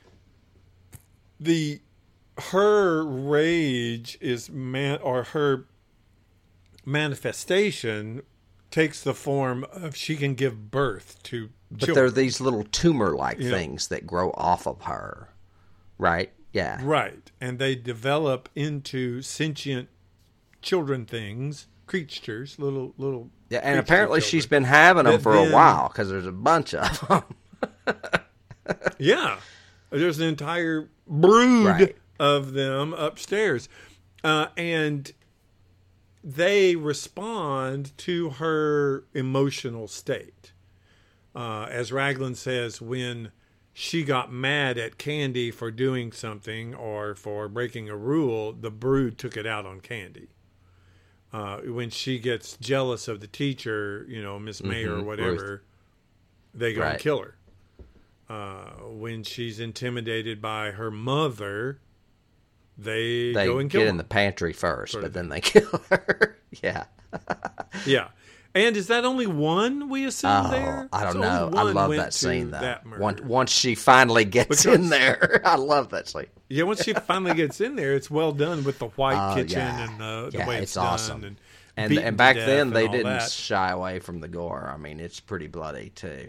her rage is her manifestation takes the form of she can give birth to But children. there are these little tumor-like things that grow off of her, right? Yeah. Right. And they develop into sentient children things, creatures, little. Yeah, and creature apparently children. she's been having them That for a then- while because there's a bunch of them. Yeah. There's an entire brood Right. of them upstairs. And they respond to her emotional state. As Raglan says, when she got mad at Candy for doing something or for breaking a rule, the brood took it out on Candy. When she gets jealous of the teacher, Miss May or whatever, Ruth. they go Right. and kill her. When she's intimidated by her mother, they go and kill get her. in the pantry first, Sort but of then they kill her. Yeah. Yeah. And is that only one we assume there? I don't So know. only I one love went that to scene, though. that murder. Once she finally gets in there. I love that scene. Yeah, once she finally gets in there, it's well done with the white kitchen yeah. and the Yeah, way it's done. awesome. And And back beaten to then, death they and all didn't that. shy away from the gore. I mean, it's pretty bloody, too.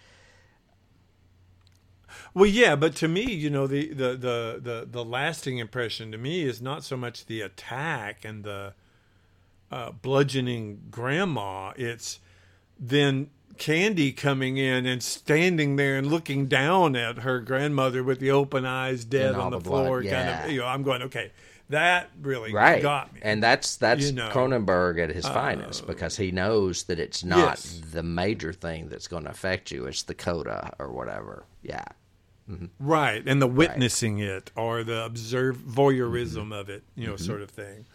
Well, yeah, but to me, the lasting impression to me is not so much the attack and the bludgeoning grandma. It's then Candy coming in and standing there and looking down at her grandmother with the open eyes, dead And all on the the blood, floor. yeah. Kind of, I'm going, okay, that really Right. got me. And that's Cronenberg at his finest, because he knows that it's not Yes. the major thing that's going to affect you. It's the coda or whatever. Yeah. Right, and the witnessing it or the voyeurism of it, sort of thing.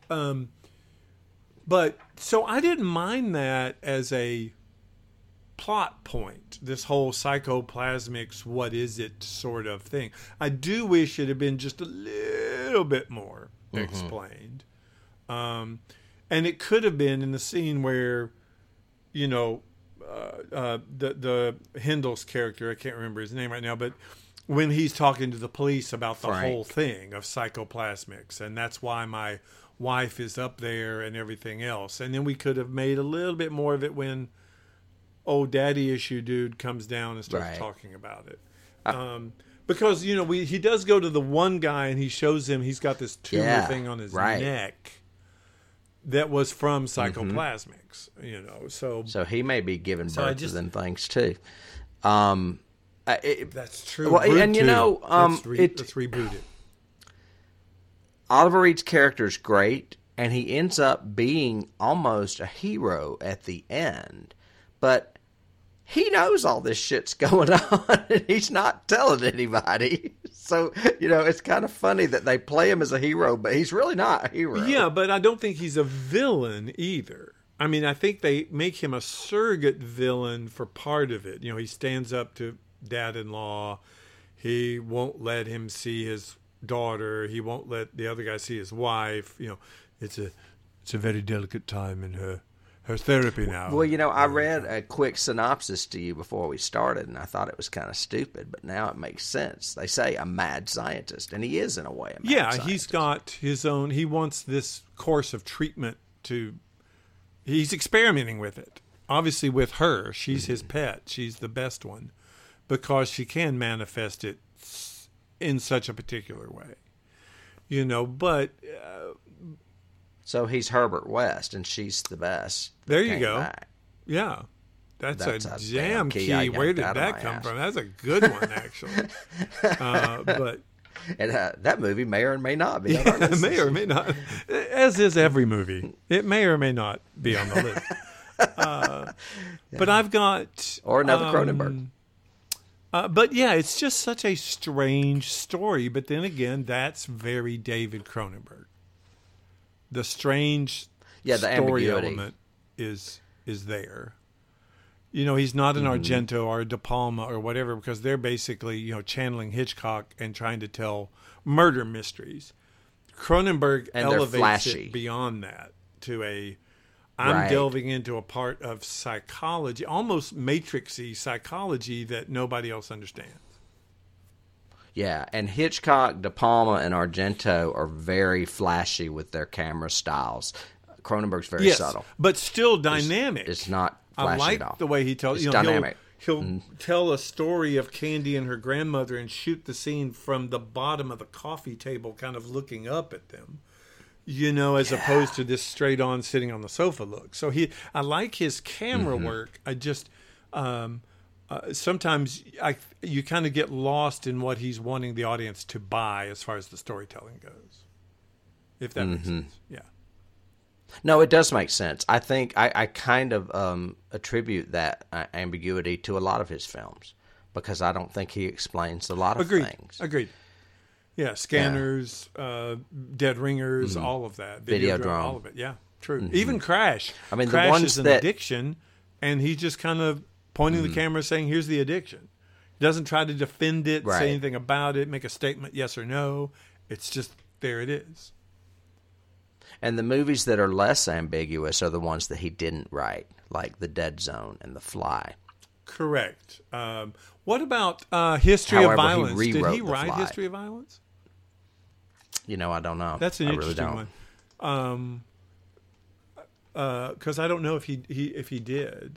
But so I didn't mind that as a plot point, this whole psychoplasmics, what is it sort of thing. I do wish it had been just a little bit more explained. And it could have been in the scene where, the Hendel's character, I can't remember his name right now, but when he's talking to the police about the Frank. whole thing of psychoplasmics, and that's why my wife is up there and everything else. And then we could have made a little bit more of it when old daddy issue dude comes down and starts Right. talking about it. Because, he does go to the one guy and he shows him he's got this tumor Yeah, thing on his right. neck that was from psychoplasmics, So he may be giving So I birth just- to them things, too. That's true. Well, Brood and, 2. Let's let's reboot it. Oliver Reed's character is great, and he ends up being almost a hero at the end. But he knows all this shit's going on, and he's not telling anybody. So, it's kind of funny that they play him as a hero, but he's really not a hero. Yeah, but I don't think he's a villain either. I mean, I think they make him a surrogate villain for part of it. He stands up to dad-in-law. He won't let him see his daughter. He won't let the other guy see his wife. It's a very delicate time in her therapy now. Well, I read a quick synopsis to you before we started, and I thought it was kind of stupid, but now it makes sense. They say a mad scientist, and he is in a way a mad scientist. He's got his own. He wants this course of treatment to. He's experimenting with it. Obviously, with her, she's his pet. She's the best one because she can manifest it in such a particular way. But So he's Herbert West, and she's the best. There you Came go. back. yeah, that's a That's a damn damn key. key I Where got did out of that my come ass. from? That's a good one, actually. But And that movie may or may not be on our it list. may or may not, as is every movie. It may or may not be on the list. But I've got Or another Cronenberg. But yeah, it's just such a strange story. But then again, that's very David Cronenberg. the strange the story ambiguity element is there. You know, he's not an Argento or a De Palma or whatever, because they're basically, you know, channeling Hitchcock and trying to tell murder mysteries. Cronenberg And they're elevates flashy. it beyond that to I'm delving into a part of psychology, almost matrixy psychology that nobody else understands. Yeah, and Hitchcock, De Palma, and Argento are very flashy with their camera styles. Cronenberg's very subtle. But still dynamic. It's not I flashy like at all. the way he tells. It's You know, dynamic. He'll tell a story of Candy and her grandmother and shoot the scene from the bottom of the coffee table, kind of looking up at them. You know, as opposed to this straight on sitting on the sofa look. So I like his camera work. I just sometimes you kind of get lost in what he's wanting the audience to buy as far as the storytelling goes. If that makes sense, yeah. No, it does make sense. I think I kind of attribute that ambiguity to a lot of his films because I don't think he explains a lot of things. Agreed. Yeah, Scanners, Dead Ringers, all of that. Videodrome. All of it, yeah, true. Even Crash. I mean, Crash the ones is an that... addiction, and he's just kind of pointing the camera saying, here's the addiction. He doesn't try to defend it, say anything about it, make a statement, yes or no. It's just, there it is. And the movies that are less ambiguous are the ones that he didn't write, like The Dead Zone and The Fly. Correct. What about History of Violence? Did he The write Fly. History of Violence? You know, I don't know. That's an I interesting really one. Because I don't know if he did.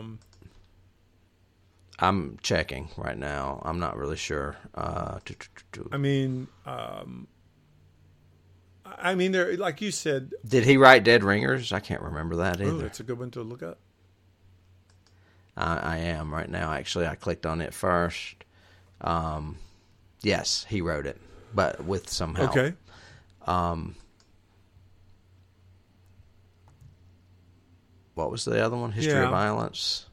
I'm checking right now. I'm not really sure. I mean, there, like you said. Did he write Dead Ringers? I can't remember that either. Oh, that's a good one to look up. I am right now. Actually, I clicked on it first. Yes, he wrote it, but with some help. Okay. What was the other one? History of Violence.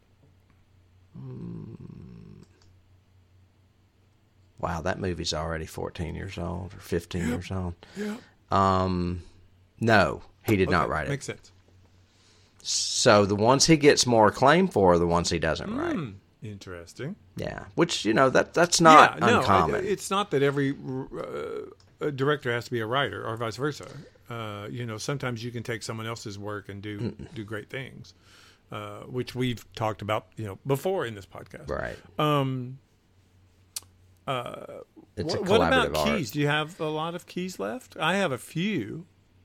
Wow, that movie's already 14 years old or 15 years old. Yeah. No, he did not write it. Makes sense. So the ones he gets more acclaim for are the ones he doesn't write. Interesting. Yeah, which, you know, that's not uncommon. No, it's not that every director has to be a writer or vice versa. You know, sometimes you can take someone else's work and do great things, which we've talked about, you know, before in this podcast. Right. It's a collaborative what about art. keys? Do you have a lot of keys left? I have a few.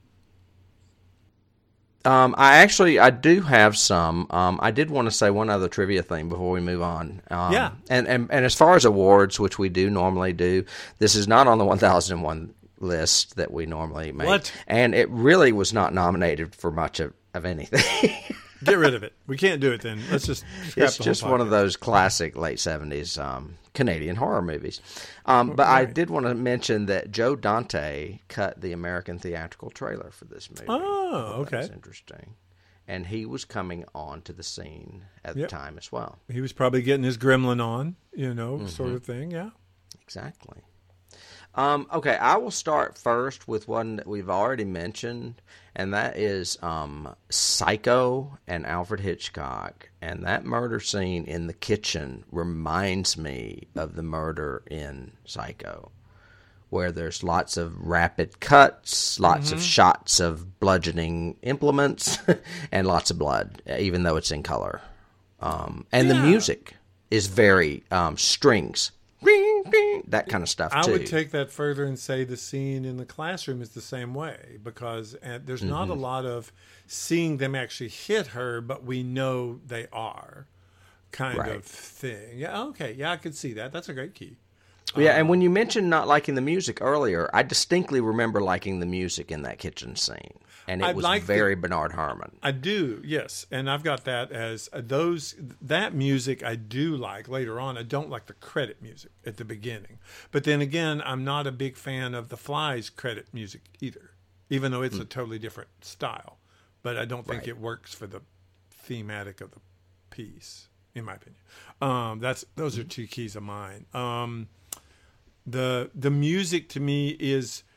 I do have some. I did want to say one other trivia thing before we move on. And as far as awards, which we do normally do, this is not on the 1001 list that we normally make. What? And it really was not nominated for much of anything. Get rid of it. We can't do it then. Let's just scrap It's the whole just one of podcast. those classic late 70s Canadian horror movies. But I did want to mention that Joe Dante cut the American theatrical trailer for this movie. Oh, okay. That's interesting. And he was coming on to the scene at the time as well. He was probably getting his gremlin on, you know, sort of thing. Yeah. Exactly. Okay, I will start first with one that we've already mentioned, and that is Psycho and Alfred Hitchcock. And that murder scene in the kitchen reminds me of the murder in Psycho, where there's lots of rapid cuts, lots of shots of bludgeoning implements, and lots of blood, even though it's in color. And the music is very strings. Ring, ring, that kind of stuff, too. I would take that further and say the scene in the classroom is the same way, because there's not a lot of seeing them actually hit her, but we know they are kind of thing. Yeah, okay. Yeah, I could see that. That's a great key. Yeah, and when you mentioned not liking the music earlier, I distinctly remember liking the music in that kitchen scene. And it was very Bernard Herrmann. I do, yes. And I've got that as that music I do like later on. I don't like the credit music at the beginning. But then again, I'm not a big fan of The Fly's credit music either, even though it's a totally different style. But I don't think it works for the thematic of the piece, in my opinion. Those are two keys of mine. The music to me is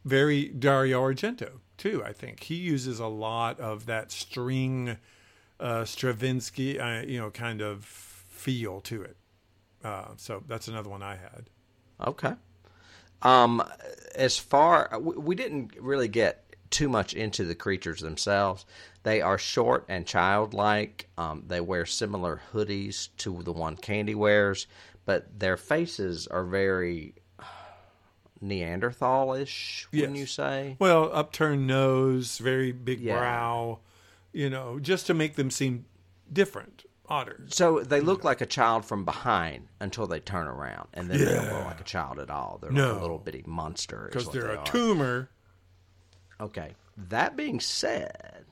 very Dario Argento too. I think he uses a lot of that string Stravinsky, kind of feel to it. So that's another one I had. Okay. As far we didn't really get too much into the creatures themselves. They are short and childlike. They wear similar hoodies to the one Candy wears, but their faces are very Neanderthal-ish, wouldn't you say? Well, upturned nose, very big brow, just to make them seem different, odder. So they look like a child from behind until they turn around, and then they don't look like a child at all. They're like a little bitty monster. Because they're a tumor. Okay. That being said,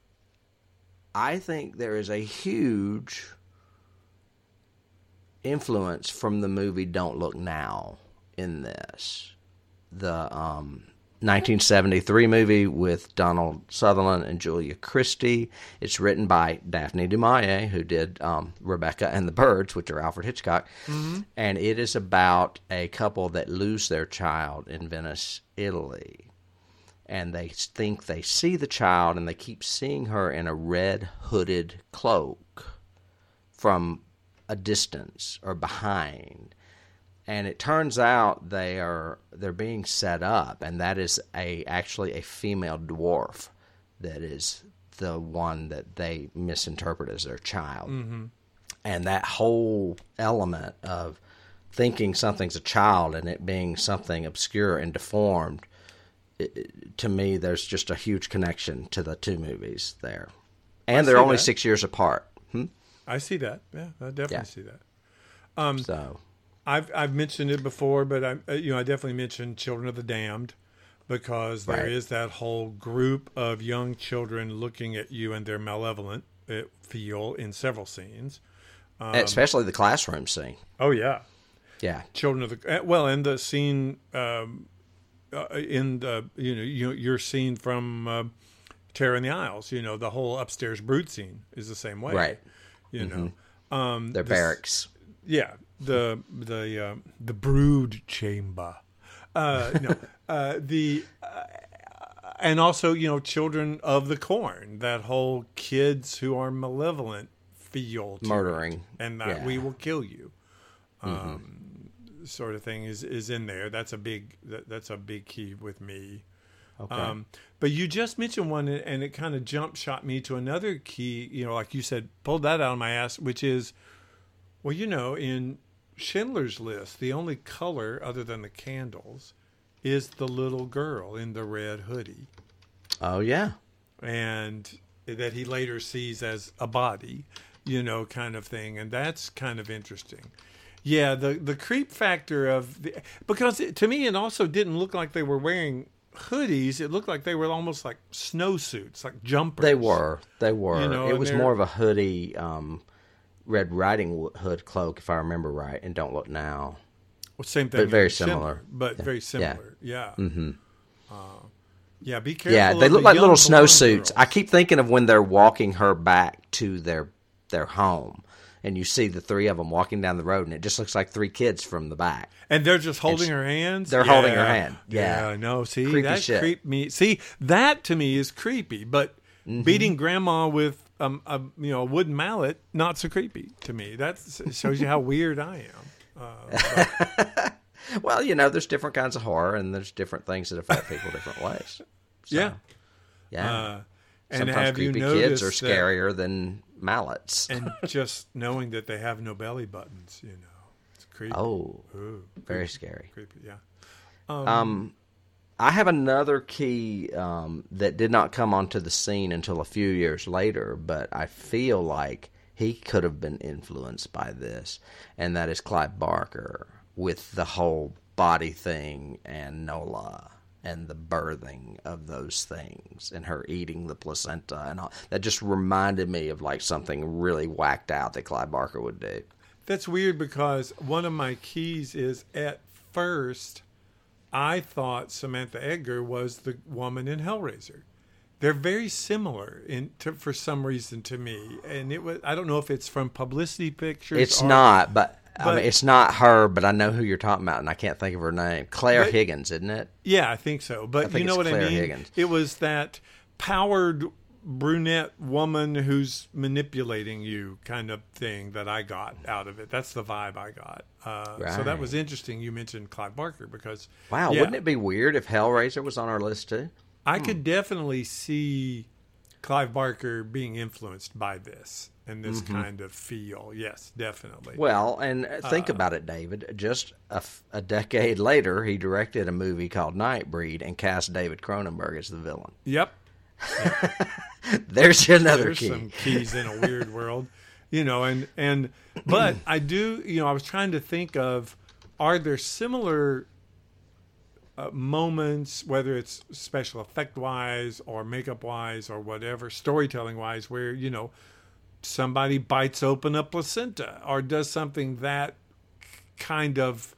I think there is a huge influence from the movie Don't Look Now in this. The 1973 movie with Donald Sutherland and Julia Christie. It's written by Daphne du Maurier, who did Rebecca and the Birds, which are Alfred Hitchcock. Mm-hmm. And it is about a couple that lose their child in Venice, Italy. And they think they see the child, and they keep seeing her in a red hooded cloak from a distance or behind. And it turns out they're being set up, and that is actually a female dwarf that is the one that they misinterpret as their child. Mm-hmm. And that whole element of thinking something's a child and it being something obscure and deformed, to me, there's just a huge connection to the two movies there. And they're only 6 years apart. I see that. Yeah, I definitely see that. So I've mentioned it before, but I definitely mentioned Children of the Damned, because there is that whole group of young children looking at you, and they're malevolent feel in several scenes. Especially the classroom scene. Oh, yeah. Yeah. Children of the... and the scene... in the your scene from Terror in the Isles, the whole upstairs brood scene is the same way, right? Their barracks, the brood chamber, and also Children of the Corn, that whole kids who are malevolent feel murdering, and that we will kill you. Sort of thing is in there. That's a big key with me. Okay. But you just mentioned one, and it kind of shot me to another key. Like you said, pulled that out of my ass, which is, in Schindler's List, the only color other than the candles is the little girl in the red hoodie. Oh yeah, and that he later sees as a body, kind of thing, and that's kind of interesting. Yeah, the creep factor because to me it also didn't look like they were wearing hoodies. It looked like they were almost like snowsuits, like jumpers. They were. It was more of a hoodie, Red Riding Hood cloak, if I remember right. And Don't Look Now. Well, same thing, but very similar. Very similar. Yeah. Mm-hmm. Be careful. Yeah, they look like little snowsuits. I keep thinking of when they're walking her back to their home. And you see the three of them walking down the road, and it just looks like three kids from the back. And they're just holding her hands? They're holding her hand. Yeah. No, see, creepy that shit. Creeped me. See, that to me is creepy, but beating grandma with a wooden mallet, not so creepy to me. That shows you how weird I am. Well, there's different kinds of horror, and there's different things that affect people different ways. So, yeah. And sometimes creepy kids are scarier than mallets. And just knowing that they have no belly buttons, it's creepy. Oh, very scary. Creepy, yeah. I have another key that did not come onto the scene until a few years later, but I feel like he could have been influenced by this, and that is Clive Barker with the whole body thing and Nola. And the birthing of those things, and her eating the placenta, and all that just reminded me of like something really whacked out that Clive Barker would do. That's weird, because one of my keys is, at first I thought Samantha Edgar was the woman in Hellraiser. They're very similar for some reason to me, and I don't know if it's from publicity pictures. It's not, but I mean, it's not her, but I know who you're talking about, and I can't think of her name. Claire Higgins, isn't it? Yeah, I think so. But you know what Claire I mean? Higgins. It was that powered brunette woman who's manipulating you kind of thing that I got out of it. That's the vibe I got. So that was interesting. You mentioned Clive Barker because wow, wouldn't it be weird if Hellraiser was on our list too? I could definitely see Clive Barker being influenced by this and this kind of feel. Yes, definitely. Well, and think about it, David. Just a decade later, he directed a movie called Nightbreed and cast David Cronenberg as the villain. Yep. There's another key. Some keys in a weird world, but I do, I was trying to think of, are there similar moments, whether it's special effect wise or makeup wise or whatever, storytelling wise, where, somebody bites open a placenta or does something that kind of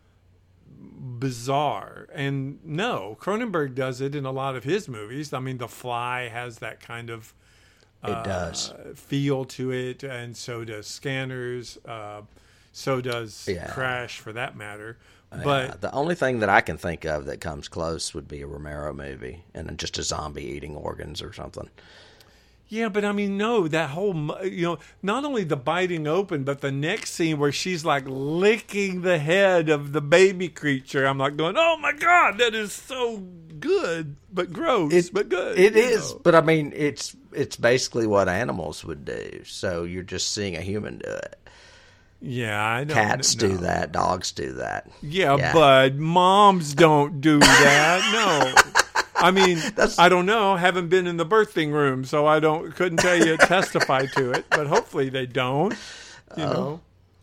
bizarre. And no, Cronenberg does it in a lot of his movies. I mean, The Fly has that kind of it does feel to it, and so does Scanners, so does Crash for that matter. But the only thing that I can think of that comes close would be a Romero movie and just a zombie eating organs or something. Yeah, but I mean, no, that whole, not only the biting open, but the next scene where she's like licking the head of the baby creature. I'm like going, oh my God, that is so good, but gross, but good. It is, but I mean, it's basically what animals would do. So you're just seeing a human do it. Yeah, I know. Cats do that. Dogs do that. Yeah, but moms don't do that. No. I mean, I don't know. Haven't been in the birthing room, so couldn't tell you, testify to it. But hopefully they don't. Wait.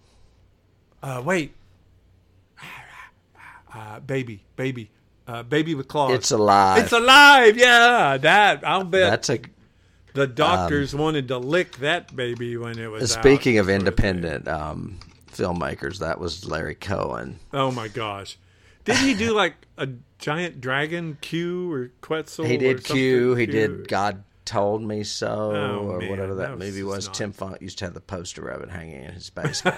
Baby with claws. It's alive. It's alive. Yeah, that I'll bet. The doctors wanted to lick that baby when it was speaking out, of independent filmmakers, that was Larry Cohen. Oh my gosh. Did he do like a giant dragon, Q or Quetzal? He did Q. He did God Told Me So, or man, whatever that movie was. Tim Funk used to have the poster of it hanging in his basement.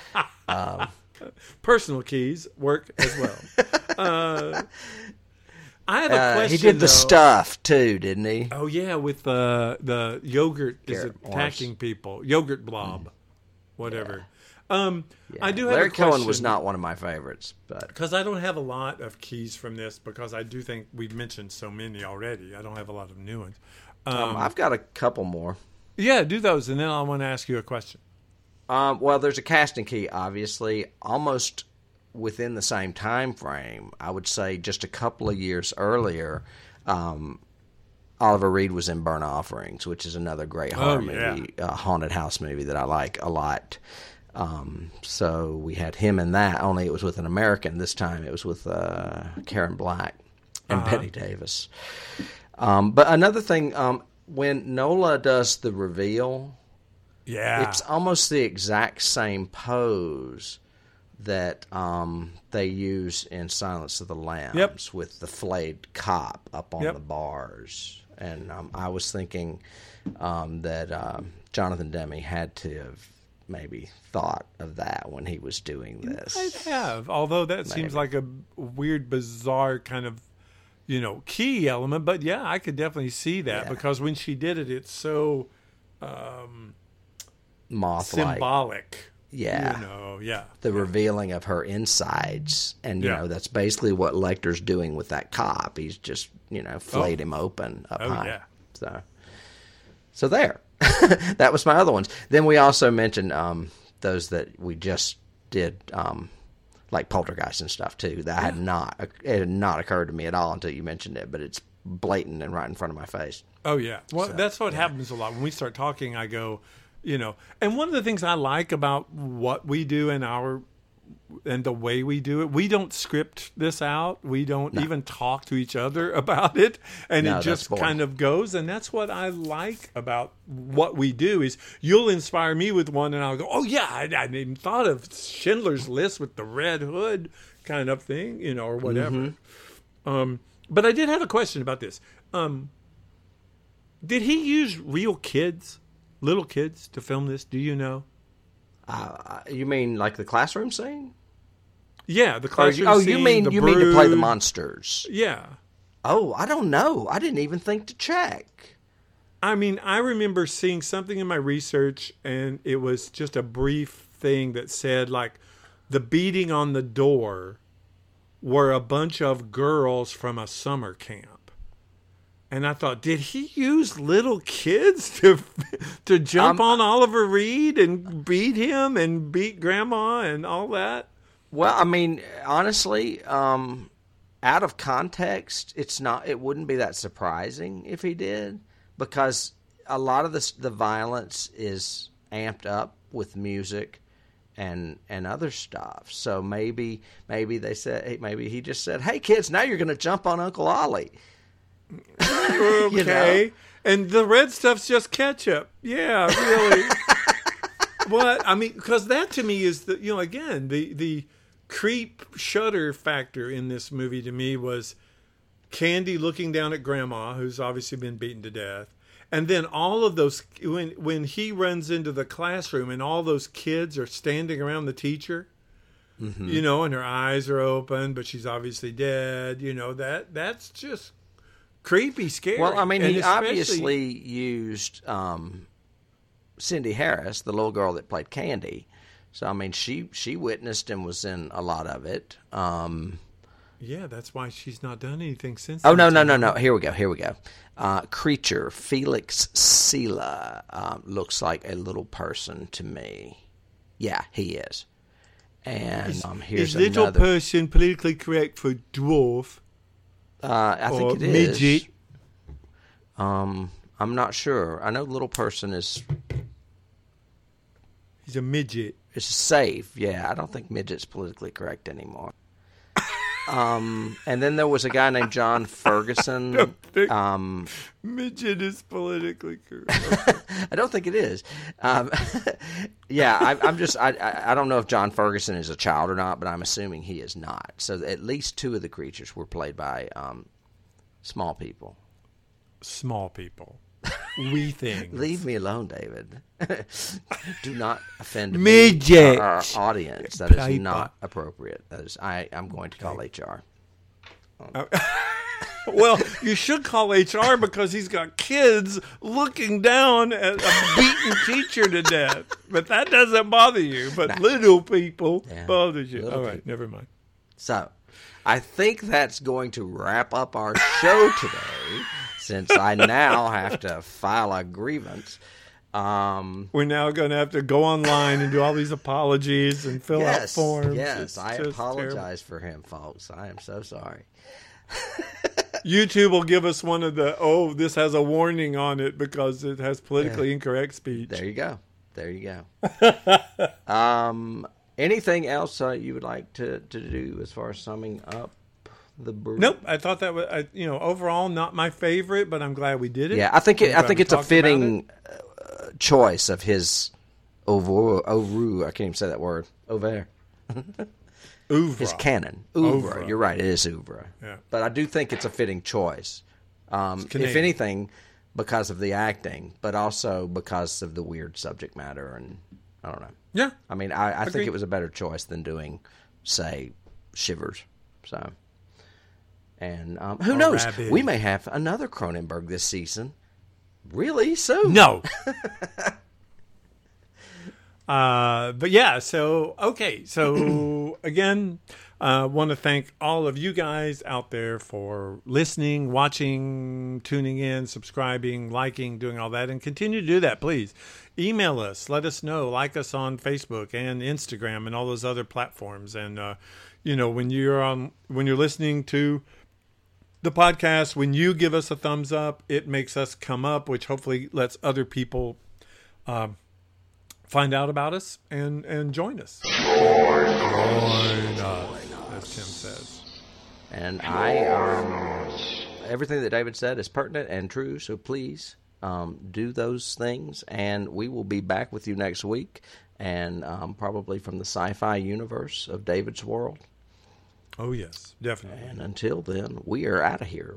Personal keys work as well. I have a question. He did The Stuff too, didn't he? Oh yeah, with the yogurt Garrett is attacking people. Yogurt blob, whatever. I do have Larry a question. Cohen was not one of my favorites, but because I don't have a lot of keys from this, because I do think we've mentioned so many already. I don't have a lot of new ones. I've got a couple more. Yeah, do those, and then I want to ask you a question. Well, there's a casting key, obviously, almost within the same time frame. I would say just a couple of years earlier, Oliver Reed was in Burnt Offerings, which is another great horror movie, haunted house movie that I like a lot. So we had him in that, only it was with an American. This time it was with Karen Black and Bette Davis. But another thing, when Nola does the reveal, it's almost the exact same pose that they use in Silence of the Lambs with the flayed cop up on the bars. And I was thinking that Jonathan Demme had to have maybe thought of that when he was doing this. I'd have, although that seems like a weird, bizarre kind of, key element. But yeah, I could definitely see that because when she did it, it's so moth-like, symbolic. Yeah. The revealing of her insides. And, that's basically what Lecter's doing with that cop. He's just, flayed him open up high. Yeah. So there. That was my other ones. Then we also mentioned those that we just did, like Poltergeist and stuff, too. That had not occurred to me at all until you mentioned it, but it's blatant and right in front of my face. Oh, yeah. Well, that's what happens a lot. When we start talking, I go... and one of the things I like about what we do and the way we do it, we don't script this out. We don't even talk to each other about it. And it just kind of goes. And that's what I like about what we do is you'll inspire me with one and I'll go, oh yeah, I hadn't even thought of Schindler's List with the red hood kind of thing, or whatever. But I did have a question about this. Did he use real kids? Little kids to film this? Do you know? You mean like the classroom scene? Yeah, the classroom scene. You mean to play the monsters? Yeah. Oh, I don't know. I didn't even think to check. I mean, I remember seeing something in my research, and it was just a brief thing that said, like, the beating on the door were a bunch of girls from a summer camp. And I thought, did he use little kids to jump on Oliver Reed and beat him and beat Grandma and all that? Well, I mean, honestly, out of context, it wouldn't be that surprising if he did, because a lot of the violence is amped up with music and other stuff. So maybe they said, maybe he just said, "Hey kids, now you're going to jump on Uncle Ollie." Okay. You know? And the red stuff's just ketchup. Yeah, really. What? I mean, because that to me is again, the creep shudder factor in this movie to me was Candy looking down at Grandma, who's obviously been beaten to death. And then all of those, when he runs into the classroom and all those kids are standing around the teacher, and her eyes are open, but she's obviously dead, that's just creepy, scary. Well, I mean, he obviously used Cindy Harris, the little girl that played Candy. So, I mean, she witnessed and was in a lot of it. Yeah, that's why she's not done anything since. Oh, no. Here we go. Creature, Felix Sela, looks like a little person to me. Yeah, he is. And here's is little another person politically correct for dwarf? I think it midget. is. I'm not sure. I know little person is... He's a midget. It's safe, yeah. I don't think midget's politically correct anymore. And then there was a guy named John Ferguson. Midget is politically correct. I don't think it is. Yeah, I don't know if John Ferguson is a child or not, but I'm assuming he is not. So at least two of the creatures were played by small people. Small people. Wee things. Leave me alone, David. Do not offend Midget. me or our audience. That is not appropriate. That is, I'm going to call HR. Well, you should call HR because he's got kids looking down at a beaten teacher to death. But that doesn't bother you. But little people bothers you. All right, never mind. So, I think that's going to wrap up our show today. Since I now have to file a grievance. We're now going to have to go online and do all these apologies and fill out forms. Yes, I apologize for him, folks. I am so sorry. YouTube will give us one of this has a warning on it because it has politically incorrect speech. There you go. Anything else you would like to do as far as summing up? Nope. I thought that was, overall not my favorite, but I'm glad we did it. Yeah, I think it's a fitting choice of his oeuvre. I can't even say that word. Oeuvre. His canon. Oeuvre. You're right. It is oeuvre. Yeah. But I do think it's a fitting choice. If anything, because of the acting, but also because of the weird subject matter, and I don't know. Yeah. I mean, I think it was a better choice than doing, say, Shivers. So. And who knows? Rabbit. We may have another Cronenberg this season. Really soon? No. But yeah, so again, want to thank all of you guys out there for listening, watching, tuning in, subscribing, liking, doing all that, and continue to do that, please. Email us, let us know, like us on Facebook and Instagram and all those other platforms. And when you're listening to the podcast, when you give us a thumbs up, it makes us come up, which hopefully lets other people find out about us and join us. Join us, as Tim says. And everything that David said is pertinent and true, so please do those things, and we will be back with you next week, and probably from the sci-fi universe of David's world. Oh, yes, definitely. And until then, we are out of here.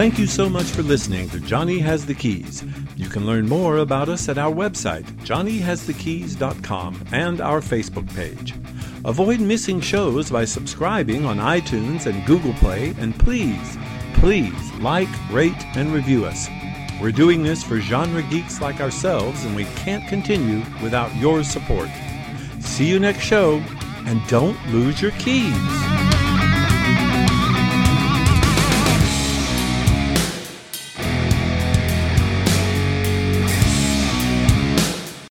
Thank you so much for listening to Johnny Has the Keys. You can learn more about us at our website, johnnyhasthekeys.com, and our Facebook page. Avoid missing shows by subscribing on iTunes and Google Play, and please like, rate, and review us. We're doing this for genre geeks like ourselves, and we can't continue without your support. See you next show, and don't lose your keys.